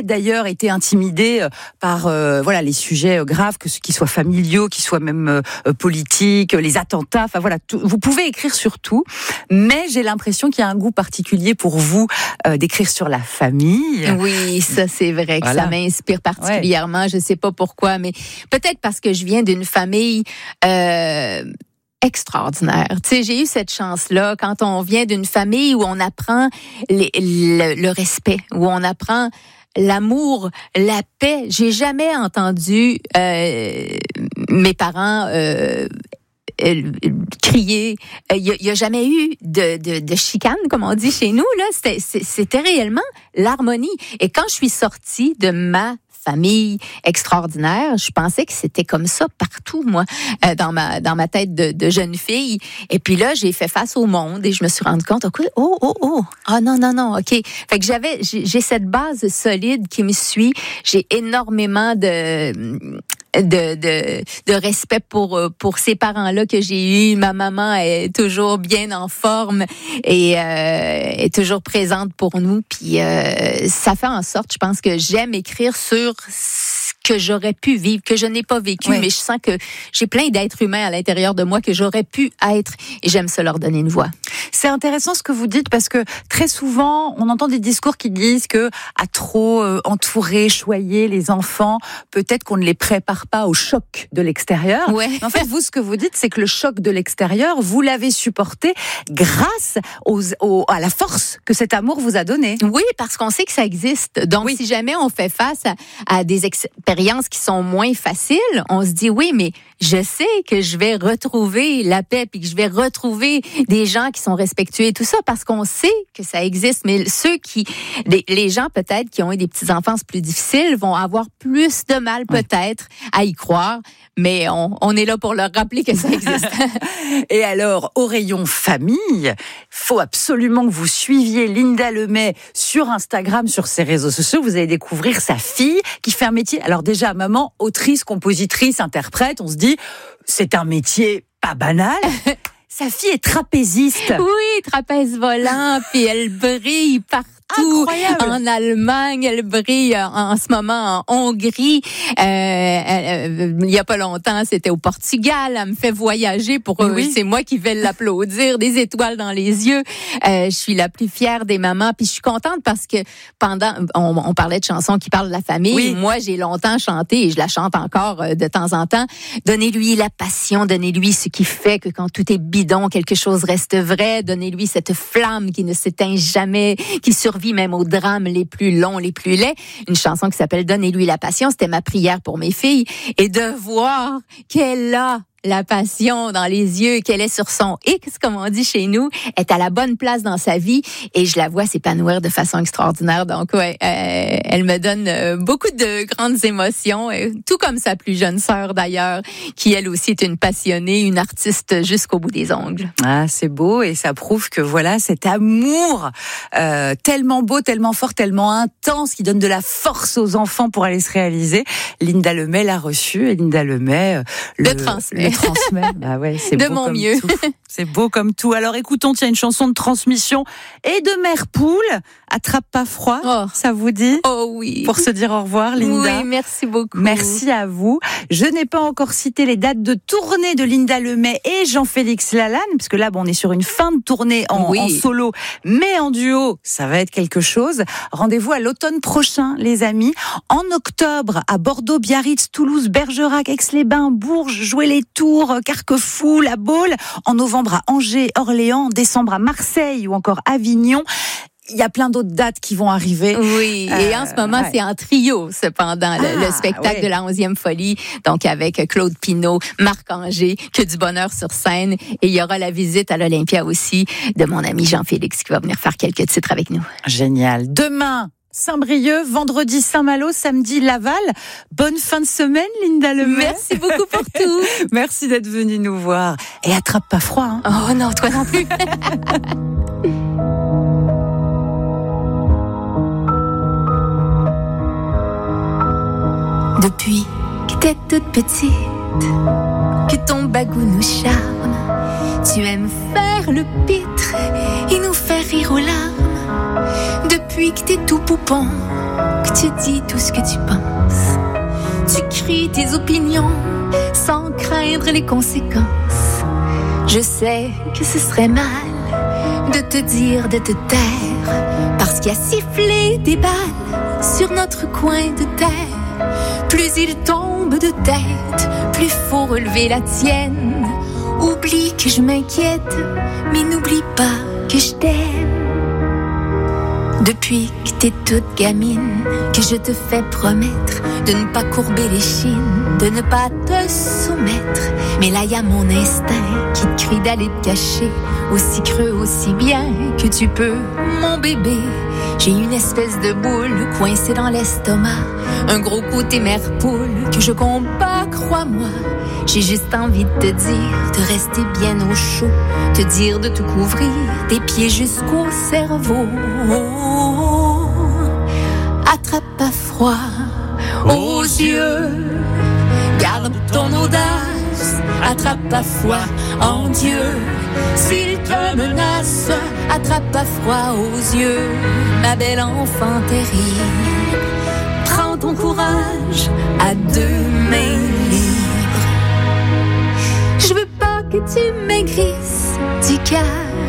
peut-être d'ailleurs été intimidé par euh, voilà les sujets graves, que qu'ils soient familiaux, qu'ils soient même euh, politiques, les attentats. Enfin voilà, tout, vous pouvez écrire sur tout, mais j'ai l'impression qu'il y a un goût particulier pour vous euh, d'écrire sur la famille. Oui, ça c'est vrai que voilà. Ça m'inspire particulièrement. Ouais. Je sais pas pourquoi, mais peut-être parce que je viens d'une famille euh, extraordinaire. Tu sais, j'ai eu cette chance-là quand on vient d'une famille où on apprend les, le, le respect, où on apprend l'amour, la paix. J'ai jamais entendu euh, mes parents euh, euh, crier. Il y, y a jamais eu de, de, de chicane, comme on dit chez nous. Là, c'était, c'était réellement l'harmonie. Et quand je suis sortie de ma famille extraordinaire, je pensais que c'était comme ça partout, moi, euh, dans ma dans ma tête de, de jeune fille. Et puis là, j'ai fait face au monde et je me suis rendu compte, oh, oh, oh, ah non, non, non, ok. Fait que j'avais, j'ai, j'ai cette base solide qui me suit. J'ai énormément de De, de, de respect pour, pour ces parents-là que j'ai eus. Ma maman est toujours bien en forme et euh, est toujours présente pour nous. Puis euh, ça fait en sorte, je pense que j'aime écrire sur ce que j'aurais pu vivre, que je n'ai pas vécu, oui. Mais je sens que j'ai plein d'êtres humains à l'intérieur de moi que j'aurais pu être et j'aime ça leur donner une voix. C'est intéressant ce que vous dites parce que très souvent, on entend des discours qui disent que à trop euh, entourer, choyer les enfants, peut-être qu'on ne les prépare pas au choc de l'extérieur. Ouais. En fait, vous, ce que vous dites, c'est que le choc de l'extérieur, vous l'avez supporté grâce aux, aux, à la force que cet amour vous a donné. Oui, parce qu'on sait que ça existe. Donc, oui. Si jamais on fait face à, à des expériences qui sont moins faciles, on se dit, oui, mais je sais que je vais retrouver la paix puis que je vais retrouver des gens qui sont respectueux et tout ça parce qu'on sait que ça existe. Mais ceux qui, les, les gens peut-être qui ont eu des petites enfances plus difficiles vont avoir plus de mal peut-être à y croire. Mais on, on est là pour leur rappeler que ça existe. Et alors, au rayon famille, faut absolument que vous suiviez Linda Lemay sur Instagram, sur ses réseaux sociaux. Vous allez découvrir sa fille qui fait un métier. Alors déjà, maman, autrice, compositrice, interprète, on se dit, c'est un métier pas banal. Sa fille est trapéziste. Oui, trapèze volant, puis elle brille partout. Incroyable. En Allemagne, elle brille en, en ce moment en Hongrie. Euh, elle, il y a pas longtemps, c'était au Portugal. Elle me fait voyager pour eux. Oui. C'est moi qui vais l'applaudir, des étoiles dans les yeux. Euh, je suis la plus fière des mamans. Puis je suis contente parce que pendant, on, on parlait de chansons qui parlent de la famille. Oui. Moi, j'ai longtemps chanté et je la chante encore de temps en temps. Donnez-lui la passion, donnez-lui ce qui fait que quand tout est bidon, quelque chose reste vrai. Donnez-lui cette flamme qui ne s'éteint jamais, qui survit même aux drames les plus longs, les plus laids. Une chanson qui s'appelle « Donnez-lui la passion », c'était ma prière pour mes filles. Et de voir qu'elle a la passion dans les yeux, qu'elle est sur son X, comme on dit chez nous, est à la bonne place dans sa vie et je la vois s'épanouir de façon extraordinaire. Donc, ouais, euh, elle me donne euh, beaucoup de grandes émotions, euh, tout comme sa plus jeune sœur d'ailleurs, qui elle aussi est une passionnée, une artiste jusqu'au bout des ongles. Ah, c'est beau et ça prouve que voilà, cet amour euh, tellement beau, tellement fort, tellement intense, qui donne de la force aux enfants pour aller se réaliser. Linda Lemay l'a reçu et Linda Lemay euh, le, le transmet. Le transmet. Ah ouais, c'est de beau mon comme mieux. tout. C'est beau comme tout. Alors écoutons, tiens, une chanson de transmission et de mère poule. Attrape pas froid. Oh. Ça vous dit? Oh oui. Pour se dire au revoir, Linda. Oui, merci beaucoup. Merci à vous. Je n'ai pas encore cité les dates de tournée de Linda Lemay et Jean-Félix Lalanne, parce que là, bon, on est sur une fin de tournée en, oui. en solo, mais en duo, ça va être quelque chose. Rendez-vous à l'automne prochain, les amis. En octobre, à Bordeaux, Biarritz, Toulouse, Bergerac, Aix-les-Bains, Bourges, Joué-les-Tours, Carquefou, La Baule. En novembre, à Angers, Orléans. En décembre, à Marseille ou encore Avignon. Il y a plein d'autres dates qui vont arriver. Oui, et euh, en ce moment, ouais. c'est en trio, cependant, le, ah, le spectacle ouais. de la onzième folie, donc avec Claude Pinault, Marc Anger, que du bonheur sur scène. Et il y aura la visite à l'Olympia aussi de mon ami Jean-Félix qui va venir faire quelques titres avec nous. Génial. Demain, Saint-Brieuc, vendredi Saint-Malo, samedi Laval. Bonne fin de semaine, Linda Lemay. Merci beaucoup pour tout. Merci d'être venue nous voir. Et attrape pas froid. Hein. Oh non, toi non plus. Depuis que t'es toute petite, que ton bagou nous charme, tu aimes faire le pitre et nous faire rire aux larmes. Depuis Depuis que t'es tout poupon, que tu dis tout ce que tu penses, tu cries tes opinions sans craindre les conséquences. Je sais que ce serait mal de te dire de te taire, parce qu'il y a sifflé des balles sur notre coin de terre. Plus il tombe de tête, plus faut relever la tienne. Oublie que je m'inquiète, mais n'oublie pas que je t'aime. Depuis que t'es toute gamine, que je te fais promettre de ne pas courber les chines, de ne pas te soumettre. Mais là y a mon instinct qui te crie d'aller te cacher, aussi creux, aussi bien que tu peux, mon bébé. J'ai une espèce de boule coincée dans l'estomac, un gros côté mère poule que je compte pas, crois-moi. J'ai juste envie de te dire de rester bien au chaud, te dire de te couvrir des pieds jusqu'au cerveau. Attrape pas froid aux yeux, garde ton audace, attrape pas foi en Dieu. S'il te menace, attrape pas froid aux yeux, ma belle enfant terrible. Prends ton courage à deux mains libres. Je veux pas que tu maigrisses du cœur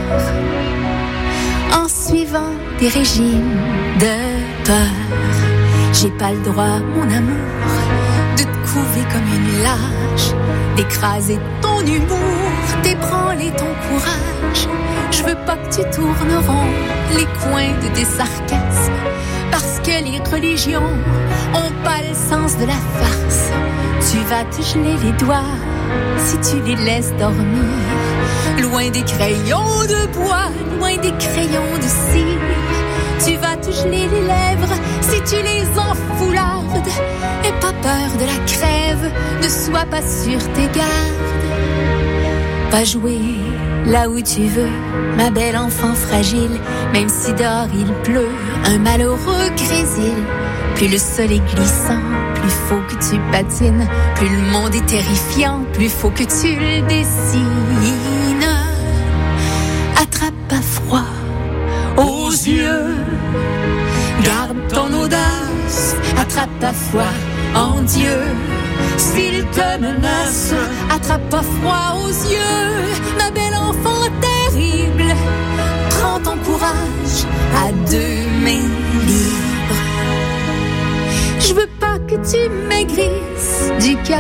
en suivant des régimes de peur. J'ai pas le droit, mon amour, de te couver comme une lâche, d'écraser ton humour, d'ébranler ton courage. Je veux pas que tu tournes rond les coins de tes sarcasmes, parce que les religions ont pas le sens de la farce. Tu vas te geler les doigts si tu les laisses dormir, loin des crayons de bois, loin des crayons de cire. Tu vas te geler les lèvres si tu les enfoulardes. Aie pas peur de la crève, ne sois pas sur tes gardes. Va jouer là où tu veux, ma belle enfant fragile. Même si dehors il pleut, un malheureux grésil. Plus le sol est glissant, plus faut que tu patines. Plus le monde est terrifiant, plus faut que tu le dessines. Attrape pas froid aux yeux, garde ton audace, attrape ta foi en Dieu. S'il te menace, attrape pas froid aux yeux, ma belle enfant terrible. Prends ton courage à deux mains libres. Je veux pas que tu maigrisses du cœur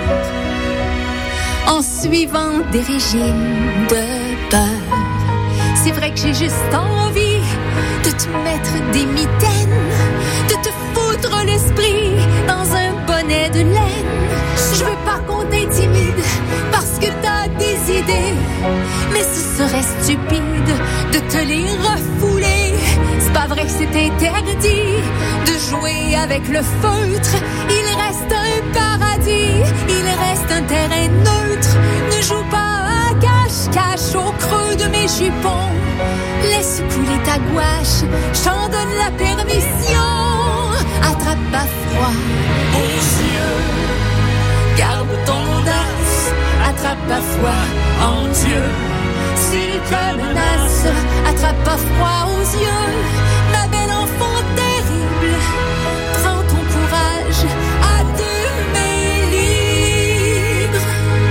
en suivant des régimes de peur. C'est vrai que j'ai juste envie de te mettre des mitaines, de te foutre l'esprit dans un bonnet de laine. Je veux pas qu'on t'intimide parce que t'as des idées, mais ce serait stupide de te les refouler. C'est pas vrai que c'est interdit de jouer avec le feutre. Il reste un paradis, il reste un terrain neutre. Ne joue pas à cache-cache au creux de mes jupons. Laisse couler ta gouache, j'en donne la permission. Attrape pas froid aux yeux, garde ton audace, attrape pas froid en Dieu. S'il te menace, attrape pas froid aux yeux, ma belle enfant terrible. Prends ton courage à deux mains libres.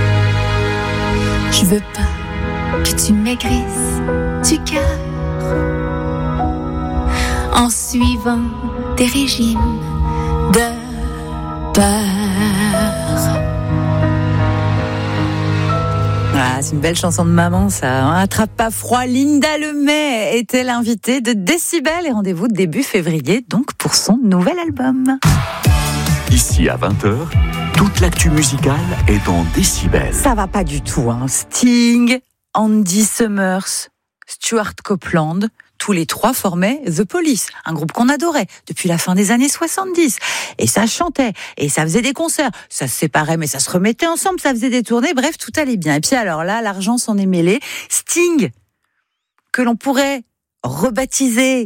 Je veux pas que tu maigrisses du cœur en suivant des régimes de peur. Ah, c'est une belle chanson de maman, ça. Hein. Attrape pas froid. Linda Lemay était l'invitée de Décibel et rendez-vous début février, donc pour son nouvel album. Ici à vingt heures, toute l'actu musicale est dans Décibel. Ça va pas du tout, hein. Sting, Andy Summers, Stuart Copeland, tous les trois formaient The Police, un groupe qu'on adorait depuis la fin des années soixante-dix. Et ça chantait, et ça faisait des concerts, ça se séparait, mais ça se remettait ensemble, ça faisait des tournées, bref, tout allait bien. Et puis alors là, l'argent s'en est mêlé. Sting, que l'on pourrait rebaptiser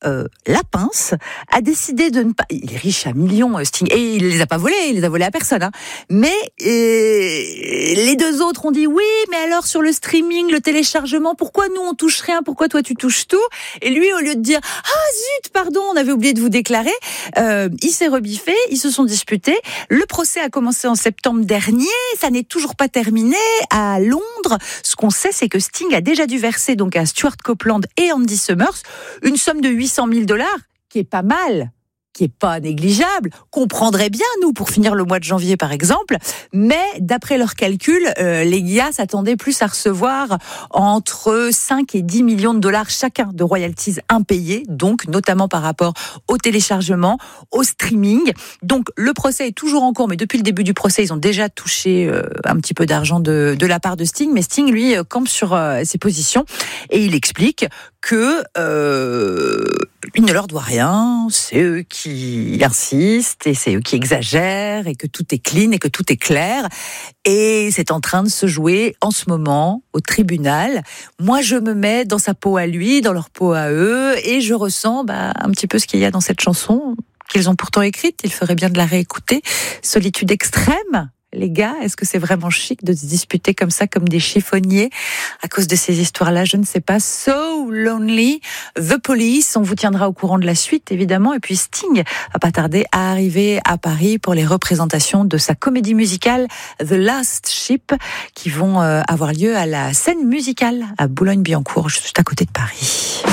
euh, la pince, a décidé de ne pas... Il est riche à millions, Sting, et il les a pas volés, il les a volés à personne. Hein. Mais euh, les deux autres ont dit oui, mais alors sur le streaming, le téléchargement, pourquoi nous on touche rien, pourquoi toi tu touches tout? Et lui, au lieu de dire ah zut, pardon, on avait oublié de vous déclarer, euh, il s'est rebiffé, ils se sont disputés. Le procès a commencé en septembre dernier, ça n'est toujours pas terminé. À Londres, ce qu'on sait, c'est que Sting a déjà dû verser donc à Stuart Copeland et Andy Summers une somme de huit cent mille dollars, qui est pas mal, qui est pas négligeable, qu'on prendrait bien, nous, pour finir le mois de janvier, par exemple. Mais, d'après leurs calculs, euh, les gars s'attendaient plus à recevoir entre cinq et dix millions de dollars chacun de royalties impayées, donc, notamment par rapport au téléchargement, au streaming. Donc, le procès est toujours en cours, mais depuis le début du procès, ils ont déjà touché euh, un petit peu d'argent de, de la part de Sting. Mais Sting, lui, campe sur euh, ses positions et il explique que euh, il ne leur doit rien, c'est eux qui insistent et c'est eux qui exagèrent et que tout est clean et que tout est clair et c'est en train de se jouer en ce moment au tribunal. Moi, je me mets dans sa peau à lui, dans leur peau à eux et je ressens bah, un petit peu ce qu'il y a dans cette chanson qu'ils ont pourtant écrite. Il ferait bien de la réécouter. Solitude extrême. Les gars, est-ce que c'est vraiment chic de se disputer comme ça, comme des chiffonniers, à cause de ces histoires-là? Je ne sais pas. So Lonely, The Police, on vous tiendra au courant de la suite, évidemment. Et puis Sting va pas tarder à arriver à Paris pour les représentations de sa comédie musicale The Last Ship, qui vont avoir lieu à la Scène Musicale à Boulogne-Billancourt, juste à côté de Paris.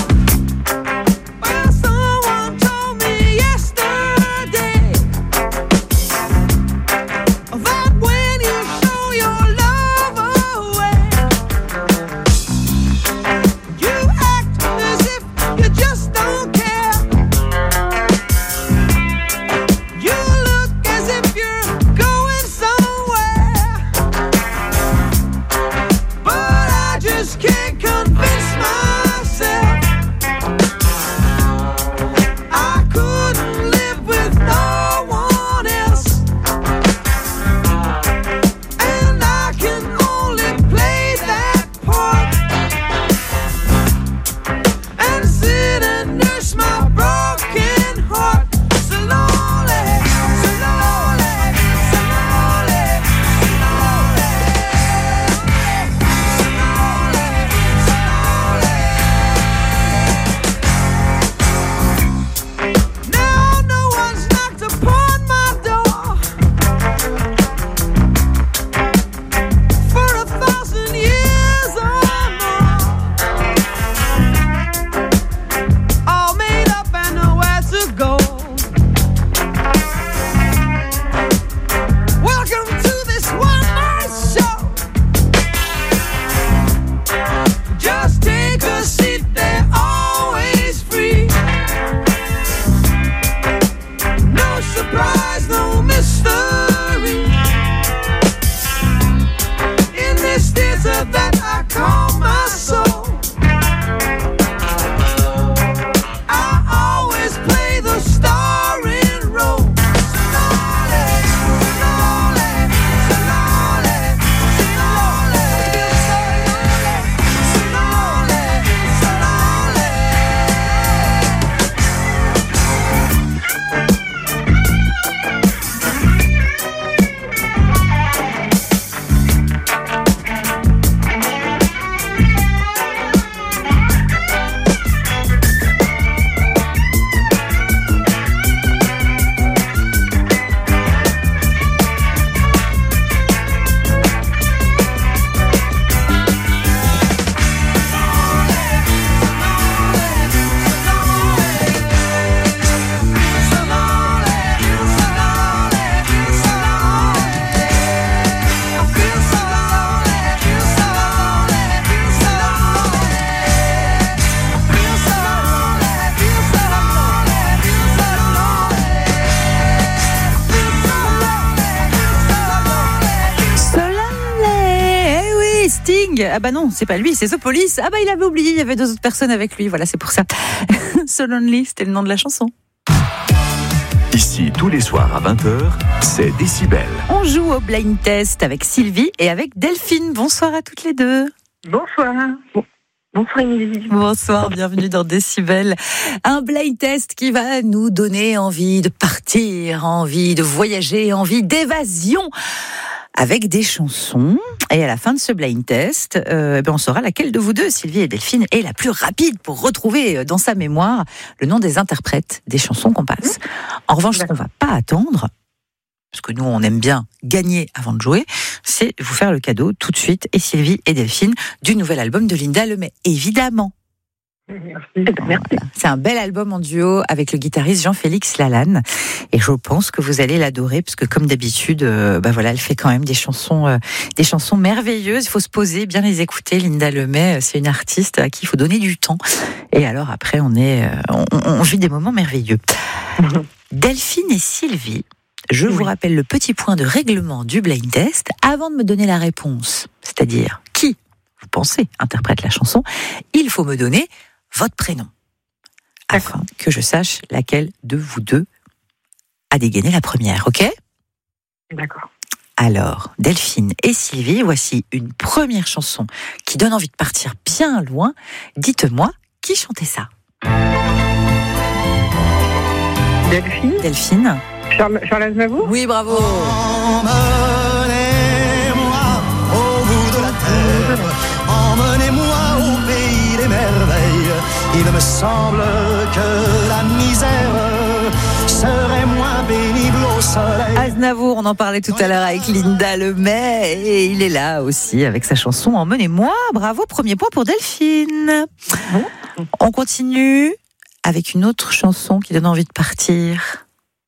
Ah bah non, c'est pas lui, c'est The Police. Ah bah il avait oublié, il y avait deux autres personnes avec lui. Voilà, c'est pour ça. So Lonely, c'était le nom de la chanson. Ici, tous les soirs à vingt heures, c'est Décibel. On joue au blind test avec Sylvie et avec Delphine. Bonsoir à toutes les deux. Bonsoir. Bonsoir Émilie. Bonsoir, bienvenue dans Décibel. Un blind test qui va nous donner envie de partir, envie de voyager, envie d'évasion avec des chansons. Et à la fin de ce blind test, euh, eh bien on saura laquelle de vous deux, Sylvie et Delphine, est la plus rapide pour retrouver dans sa mémoire le nom des interprètes des chansons qu'on passe. En revanche, ce qu'on va pas attendre, parce que nous, on aime bien gagner avant de jouer, c'est vous faire le cadeau tout de suite, et Sylvie et Delphine, du nouvel album de Linda Lemay, évidemment. Merci. Voilà. C'est un bel album en duo avec le guitariste Jean-Félix Lalanne, et je pense que vous allez l'adorer, parce que comme d'habitude, euh, bah voilà, elle fait quand même des chansons, euh, des chansons merveilleuses. Il faut se poser, bien les écouter. Linda Lemay, c'est une artiste à qui il faut donner du temps, et alors après, on est, euh, on, on vit des moments merveilleux. Delphine et Sylvie, je oui. vous rappelle le petit point de règlement du blind test. Avant de me donner la réponse, c'est-à-dire qui, vous pensez, interprète la chanson, il faut me donner votre prénom, afin D'accord. que je sache laquelle de vous deux a dégainé la première, ok ? D'accord. Alors, Delphine et Sylvie, voici une première chanson qui donne envie de partir bien loin. Dites-moi, qui chantait ça ? Delphine. Delphine. Charles, Charles Aznavour ? Oui, bravo. Emmenez-moi au bout de la terre, emmenez-moi au pays des merveilles. Il me semble que la misère serait moins pénible au soleil. Aznavour, on en parlait tout à l'heure avec Linda Lemay, et il est là aussi avec sa chanson Emmenez-moi. Bravo, premier point pour Delphine. On continue avec une autre chanson qui donne envie de partir.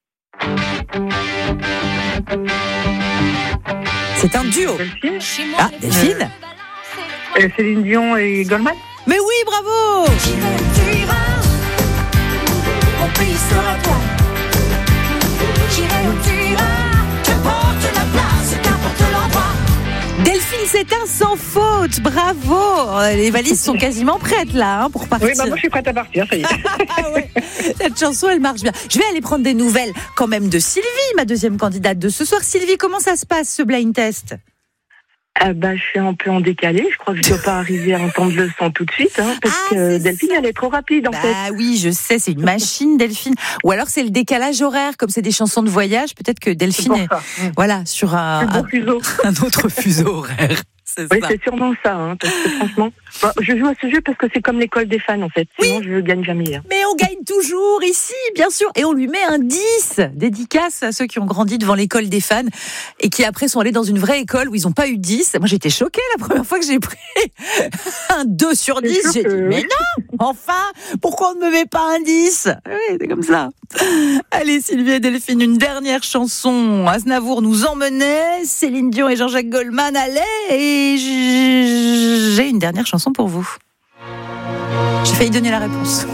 C'est un duo. Delphine. Ah, Delphine. Euh, Céline Dion et Goldman. Mais oui, bravo. J'irai, tu iras, mon pays sera toi. J'irai où tu iras, qu'importe la place, qu'importe l'endroit. Delphine, c'est un sans faute, bravo. Les valises sont quasiment prêtes là hein, pour partir. Oui, bah moi je suis prête à partir, ça y est. Ah ouais. Cette chanson, elle marche bien. Je vais aller prendre des nouvelles quand même de Sylvie, ma deuxième candidate de ce soir. Sylvie, comment ça se passe ce blind test ? Ah bah, je suis un peu en décalé. Je crois que je ne dois pas arriver à entendre le son tout de suite, hein, parce ah, que Delphine, ça. Elle est trop rapide en bah, fait. Ah oui, je sais, c'est une machine, Delphine. Ou alors c'est le décalage horaire, comme c'est des chansons de voyage. Peut-être que Delphine est, est voilà sur un, un, fuseau. un autre fuseau horaire. C'est oui, ça. c'est sûrement ça, hein, parce que franchement, bah, je joue à ce jeu parce que c'est comme l'école des fans en fait. Sinon, oui. je gagne jamais. Hein. Mais on gagne toujours ici, bien sûr, et on lui met un dix. Dédicace à ceux qui ont grandi devant l'école des fans et qui après sont allés dans une vraie école où ils n'ont pas eu dix. Moi, j'étais choquée la première fois que j'ai pris un deux sur dix. J'ai dit, mais non, enfin, pourquoi on ne me met pas un dix ? Oui, c'est comme ça. Allez, Sylvie et Delphine, une dernière chanson. Aznavour nous emmenait, Céline Dion et Jean-Jacques Goldman allaient, et j'ai une dernière chanson pour vous. J'ai failli donner la réponse.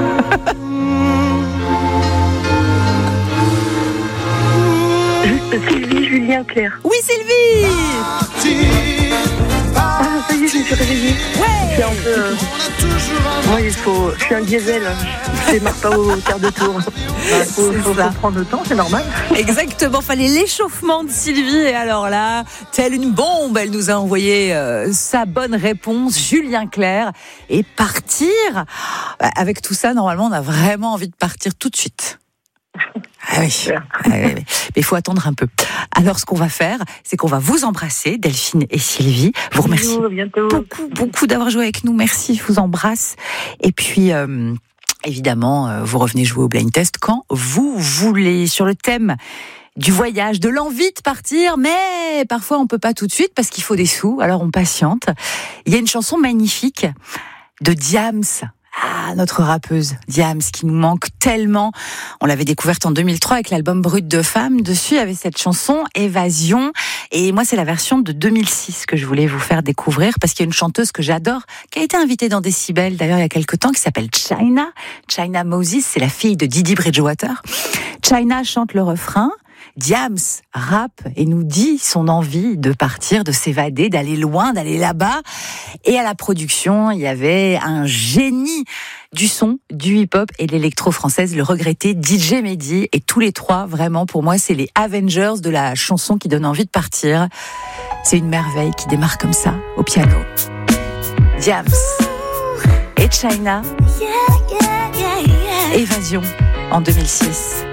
Juste Sylvie, Julien Clerc. Oui, Sylvie. Ah, ça y est, je me suis réveillée. Ouais. Je suis un peu... Euh... Moi, il faut... Je suis un diesel. Je démarre pas au quart de tour. Il faut, faut, faut prendre le temps, c'est normal. Exactement, fallait l'échauffement de Sylvie. Et alors là, telle une bombe, elle nous a envoyé euh, sa bonne réponse, Julien Clerc. Et partir, avec tout ça, normalement, on a vraiment envie de partir tout de suite. Ah oui. Ah oui, oui. Mais il faut attendre un peu. Alors, ce qu'on va faire, c'est qu'on va vous embrasser, Delphine et Sylvie. Vous remercie beaucoup, beaucoup d'avoir joué avec nous. Merci, je vous embrasse. Et puis, euh, évidemment, euh, vous revenez jouer au blind test quand vous voulez, sur le thème du voyage, de l'envie de partir, mais parfois on peut pas tout de suite parce qu'il faut des sous, alors on patiente. Il y a une chanson magnifique de Diams. Ah, notre rappeuse, Diams, qui nous manque tellement. On l'avait découverte en deux mille trois avec l'album Brut de Femme. Dessus, il y avait cette chanson, Évasion. Et moi, c'est la version de deux mille six que je voulais vous faire découvrir parce qu'il y a une chanteuse que j'adore, qui a été invitée dans Décibel, d'ailleurs, il y a quelques temps, qui s'appelle China. China Moses, c'est la fille de Didi Bridgewater. China chante le refrain. Diams rappe et nous dit son envie de partir, de s'évader, d'aller loin, d'aller là-bas. Et à la production, il y avait un génie du son, du hip-hop et de l'électro-française, le regretté D J Mehdi. Et tous les trois, vraiment, pour moi, c'est les Avengers de la chanson qui donne envie de partir. C'est une merveille qui démarre comme ça, au piano. Diams. et China. Yeah, yeah, yeah, yeah. Évasion en deux mille six.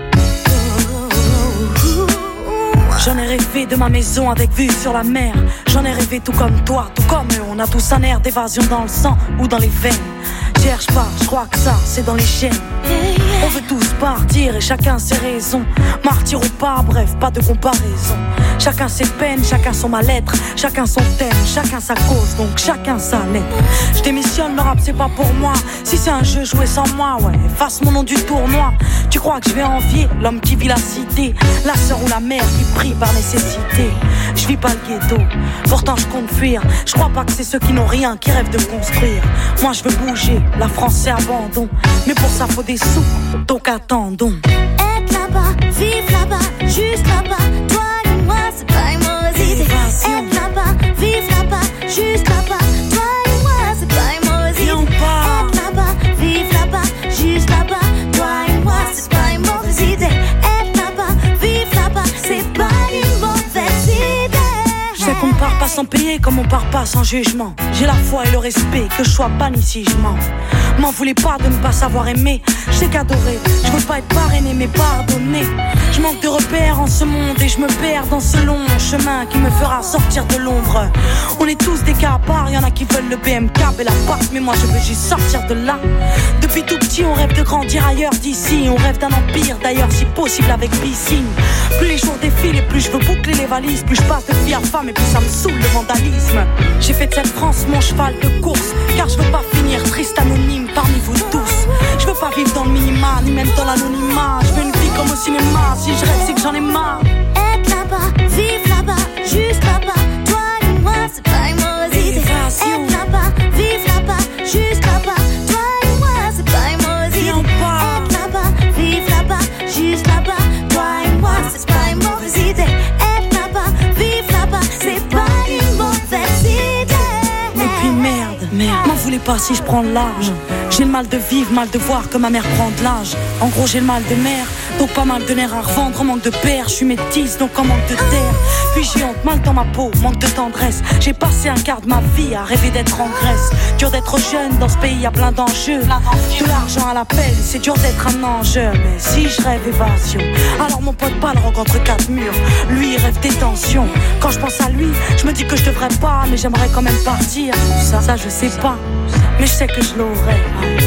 J'en ai rêvé de ma maison avec vue sur la mer. J'en ai rêvé tout comme toi, tout comme eux. On a tous un air d'évasion dans le sang ou dans les veines. Cherche pas, je crois que ça, c'est dans les chaînes. On veut tous partir et chacun ses raisons. Martyr ou pas, bref, pas de comparaison. Chacun ses peines, chacun son mal-être. Chacun son thème, chacun sa cause, donc chacun sa lettre. Je démissionne, le rap c'est pas pour moi. Si c'est un jeu joué sans moi, ouais, efface mon nom du tournoi. Tu crois que je vais envier l'homme qui vit la cité, la sœur ou la mère qui prie par nécessité. Je vis pas le ghetto, pourtant je compte fuir. Je crois pas que c'est ceux qui n'ont rien qui rêvent de construire. Moi je veux bouger, la France c'est abandon. Mais pour ça faut des sous, donc attendons. Être là-bas, vivre là-bas, juste là-bas. Toi et moi c'est pas une mauvaise idée. Être là-bas, vivre là-bas, juste là-bas. Toi et moi c'est pas une mauvaise idée. Être là-bas, vivre là-bas, juste là-bas. Toi et moi c'est pas une mauvaise idée. Être là-bas, vivre là-bas, c'est pas une mauvaise idée. Je sais qu'on ne part pas sans payer comme on part pas sans jugement. J'ai la foi et le respect, que je sois banni si je mens. M'en voulez pas de ne pas savoir aimer. Je sais qu'adorer, je veux pas être parrainé mais pardonné. Je manque de repères en ce monde et je me perds dans ce long chemin qui me fera sortir de l'ombre. On est tous des cas à part, y'en a qui veulent le B M K et la passe, mais moi je veux juste sortir de là. Depuis tout petit on rêve de grandir ailleurs d'ici. On rêve d'un empire d'ailleurs si possible avec piscine. Plus les jours défilent et plus je veux boucler les valises. Plus je passe de fille à femme et plus ça me saoule le vandalisme. J'ai fait de cette France mon cheval de course, car je veux pas finir triste anonyme parmi vous tous. Je veux pas vivre dans le minima, ni même dans l'anonymat. Je veux une vie comme au cinéma, si je rêve c'est que j'en ai marre. Être là-bas, vivre là-bas, juste là-bas. Toi et moi c'est pas une mauvaise idée. Être là-bas, vivre là-bas, juste là-bas. Toi et moi c'est pas une mauvaise idée. Être là-bas, vivre là-bas, juste là-bas. Toi et moi c'est pas une mauvaise idée. Être là-bas, vivre là-bas, c'est pas une mauvaise idée. Mais puis merde, merde, m'en voulez pas si je prends le large. J'ai le mal de vivre, mal de voir que ma mère prend de l'âge. En gros j'ai le mal de mer, donc pas mal de nerfs à revendre. En manque de père, je suis métisse, donc en manque de terre. Puis j'ai honte, mal dans ma peau, manque de tendresse. J'ai passé un quart de ma vie à rêver d'être en Grèce. Dur d'être jeune, dans ce pays y'a plein d'enjeux. De l'argent à l'appel, c'est dur d'être un enjeu. Mais si je rêve évasion, alors mon pote pas le rencontre quatre murs. Lui il rêve détention. Quand je pense à lui, je me dis que je devrais pas, mais j'aimerais quand même partir. Ça, ça je sais pas, mais je sais que je l'aurais.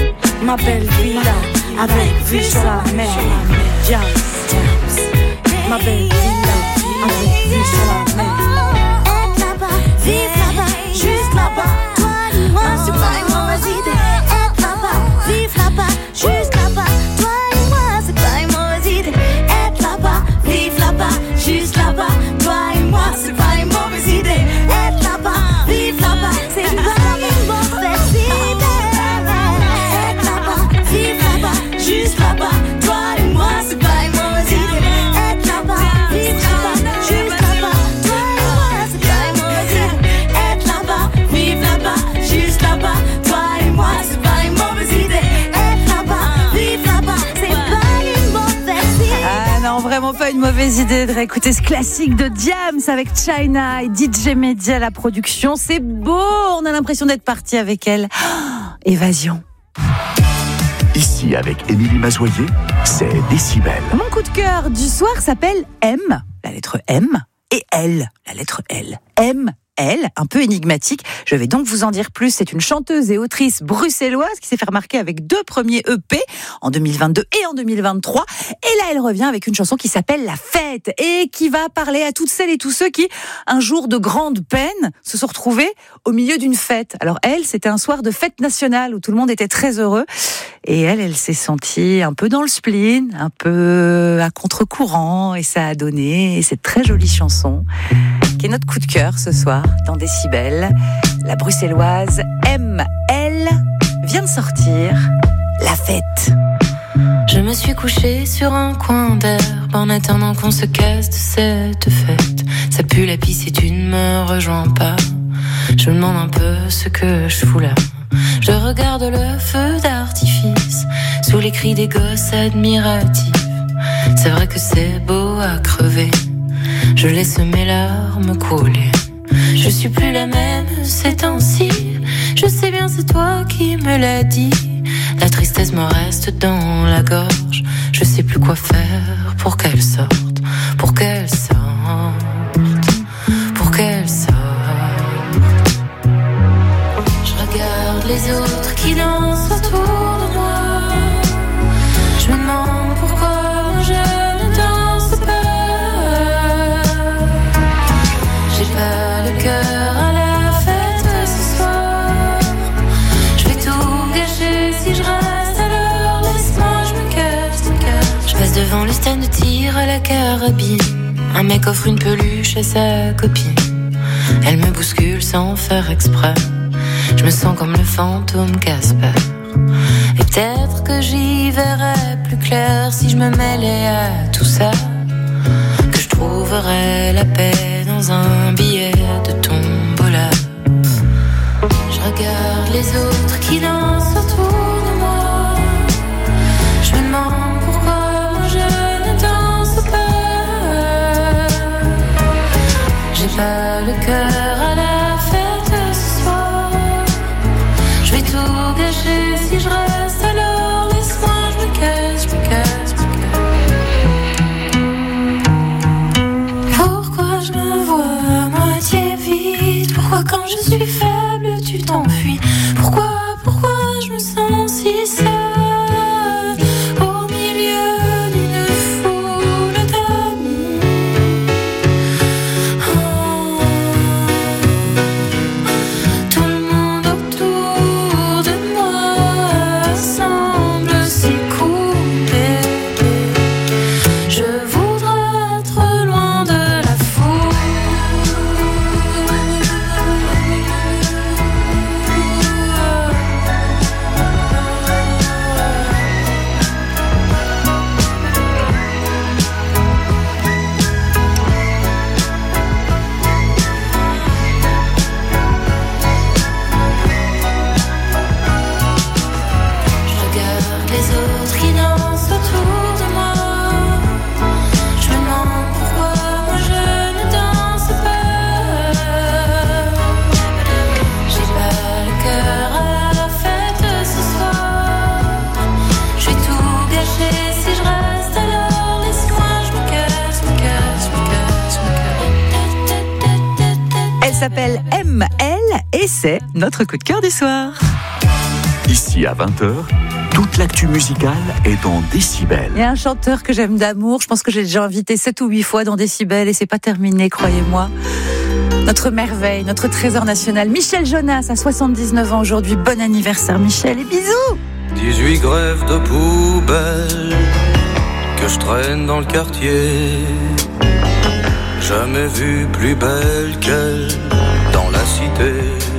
Ma belle villa, avec vue sur la mer. Diams, ma belle villa, avec vue sur la mer. Être là-bas, vivre là-bas, juste là-bas. Toi et moi c'est pas une mauvaise idée. Être là-bas, vivre là-bas, juste là-bas. Toi et moi c'est pas une mauvaise idée. Être là-bas, vivre là-bas, juste là-bas. Toi et moi c'est pas une mauvaise idée. Être là-bas, vivre là-bas, c'est pas une mauvaise idée. Vivre là-bas, juste là-bas, toi et moi c'est pas une mauvaise idée. Être là-bas, vivre là-bas, juste là-bas, toi et moi c'est pas une mauvaise idée. Être là-bas, vivre là-bas, juste là-bas, toi et moi c'est pas une mauvaise idée. Être là-bas, vivre là-bas, c'est pas une mauvaise idée. Ah non, vraiment pas une mauvaise idée de réécouter ce classique de Diams avec China et D J Media à la production. C'est beau, on a l'impression d'être parti avec elle. Oh, évasion. Ici, avec Émilie Mazoyer, c'est Décibel. Mon coup de cœur du soir s'appelle M, la lettre M, et L, la lettre L. M, L, un peu énigmatique. Je vais donc vous en dire plus. C'est une chanteuse et autrice bruxelloise qui s'est fait remarquer avec deux premiers E P en deux mille vingt-deux et en deux mille vingt-trois. Et là, elle revient avec une chanson qui s'appelle La Fête et qui va parler à toutes celles et tous ceux qui, un jour de grande peine, se sont retrouvés au milieu d'une fête. Alors elle, c'était un soir de fête nationale où tout le monde était très heureux. Et elle, elle s'est sentie un peu dans le spleen, un peu à contre-courant, et ça a donné cette très jolie chanson qui est notre coup de cœur ce soir dans Décibel. La bruxelloise M L vient de sortir La Fête. Je me suis couchée sur un coin d'herbe en attendant qu'on se casse de cette fête. Ça pue la pisse et tu ne me rejoins pas. Je me demande un peu ce que je fous là. Je regarde le feu d'artifice sous les cris des gosses admiratifs. C'est vrai que c'est beau à crever. Je laisse mes larmes couler. Je suis plus la même ces temps-ci. Je Je sais bien c'est toi qui me l'as dit. La tristesse me reste dans la gorge. Je sais plus quoi faire pour qu'elle sorte, pour qu'elle sorte, pour qu'elle sorte. Je regarde les autres qui dansent autour de moi. Je me demande pourquoi je ne danse pas. J'ai pas le cœur à la fête ce soir. Je vais tout gâcher si je reste, alors laisse-moi, je me casse, me casse. Je passe devant le stand de tir à la carabine. Un mec offre une peluche à sa copine. Elle me bouscule sans faire exprès. Je me sens comme le fantôme Casper. Et peut-être que j'y verrais plus clair si je me mêlais à tout ça. Que je trouverais la paix dans un billet de tombola. Je regarde les autres qui dansent autour de moi. Je me demande pourquoi moi je ne danse pas. J'ai pas le cœur à la fête ce soir. Je vais tout gâcher si je reste, alors laisse-moi, je me casse, je me casse, je me casse. Pourquoi je me vois à moitié vide? Pourquoi quand je suis faible tu t'enfuis? Pourquoi, pourquoi je me sens si seule au milieu d'une foule d'amis? Oh. Tout le monde autour de moi semble si coupé. Je voudrais être loin de la foule. Je regarde les autres qui dansent autour de moi. Je me demande pourquoi moi je ne danse pas. J'ai pas le cœur à la fête ce soir. Je vais tout gâcher si je reste, alors laisse-moi, je me casse, me casse, me casse, me casse. Elle s'appelle M L et c'est notre coup de cœur du soir. Ici à vingt heures, toute l'actu musicale est dans Décibel. Il y a un chanteur que j'aime d'amour, je pense que j'ai déjà invité sept ou huit fois dans Décibel et c'est pas terminé, croyez-moi. Notre merveille, notre trésor national, Michel Jonas, à soixante-dix-neuf ans aujourd'hui. Bon anniversaire Michel et bisous. dix-huit grèves de poubelle que je traîne dans le quartier. Jamais vu plus belle qu'elle dans la cité.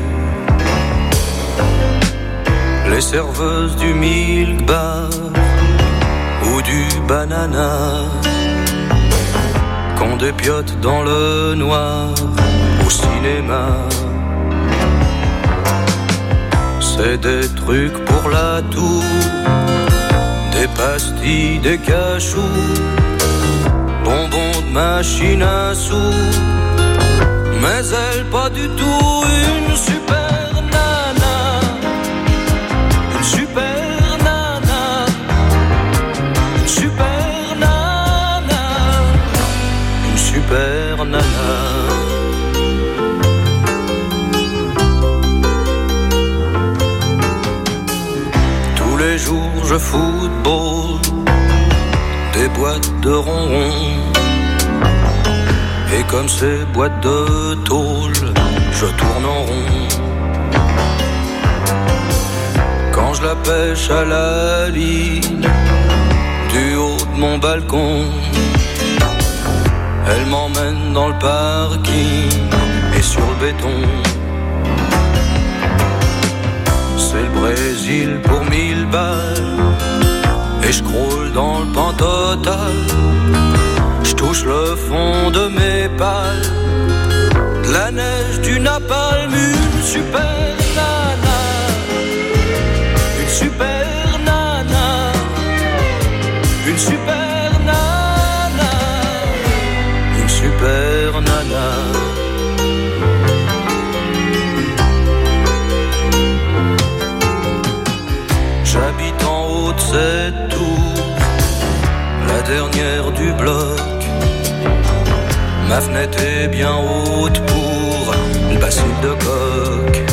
Les serveuses du milk bar ou du banana qu'on dépiote dans le noir au cinéma. C'est des trucs pour la toux, des pastilles, des cachous, bonbons de machine à sous. Mais elle pas du tout une super nana, une super nana, une super nana, une super nana. Tous les jours je football des boîtes de ronron. Et comme ces boîtes de tôle, je tourne en rond. Quand je la pêche à la ligne, du haut de mon balcon, elle m'emmène dans le parking et sur le béton. C'est le Brésil pour mille balles, et je croule dans le pan total. Je touche le fond de mes pales, de la neige, du napalm, une super nana, une super nana, une super nana, une super nana. cette tour, la dernière du bloc. Ma fenêtre est bien haute pour le bacille de coq.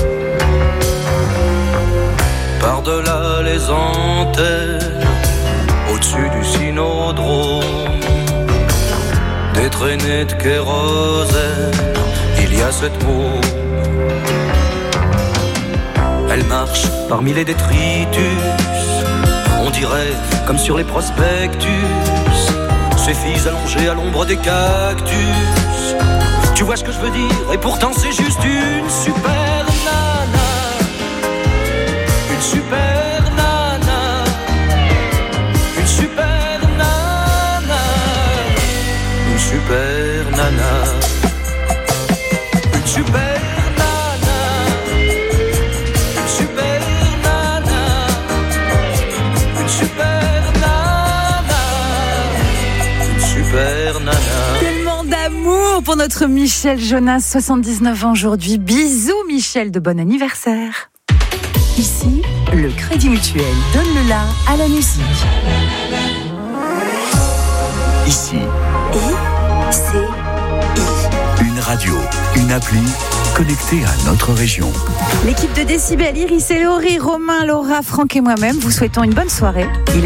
Par-delà les antennes, au-dessus du cynodrome, des traînées de kérosène, il y a cette môme. Elle marche parmi les détritus, on dirait comme sur les prospectus, ces filles allongées à l'ombre des cactus. Tu vois ce que je veux dire, et pourtant c'est juste une super nana. Une super nana. Une super nana. Une super nana. Une super Tellement d'amour pour notre Michel Jonas, soixante-dix-neuf ans aujourd'hui. Bisous Michel, de bon anniversaire. Ici, le Crédit Mutuel donne le la à la musique. Ici, I, C, I. une radio, une appli connectée à notre région. L'équipe de Décibel, Iris et Laurie, Romain, Laura, Franck et moi-même vous souhaitons une bonne soirée. Il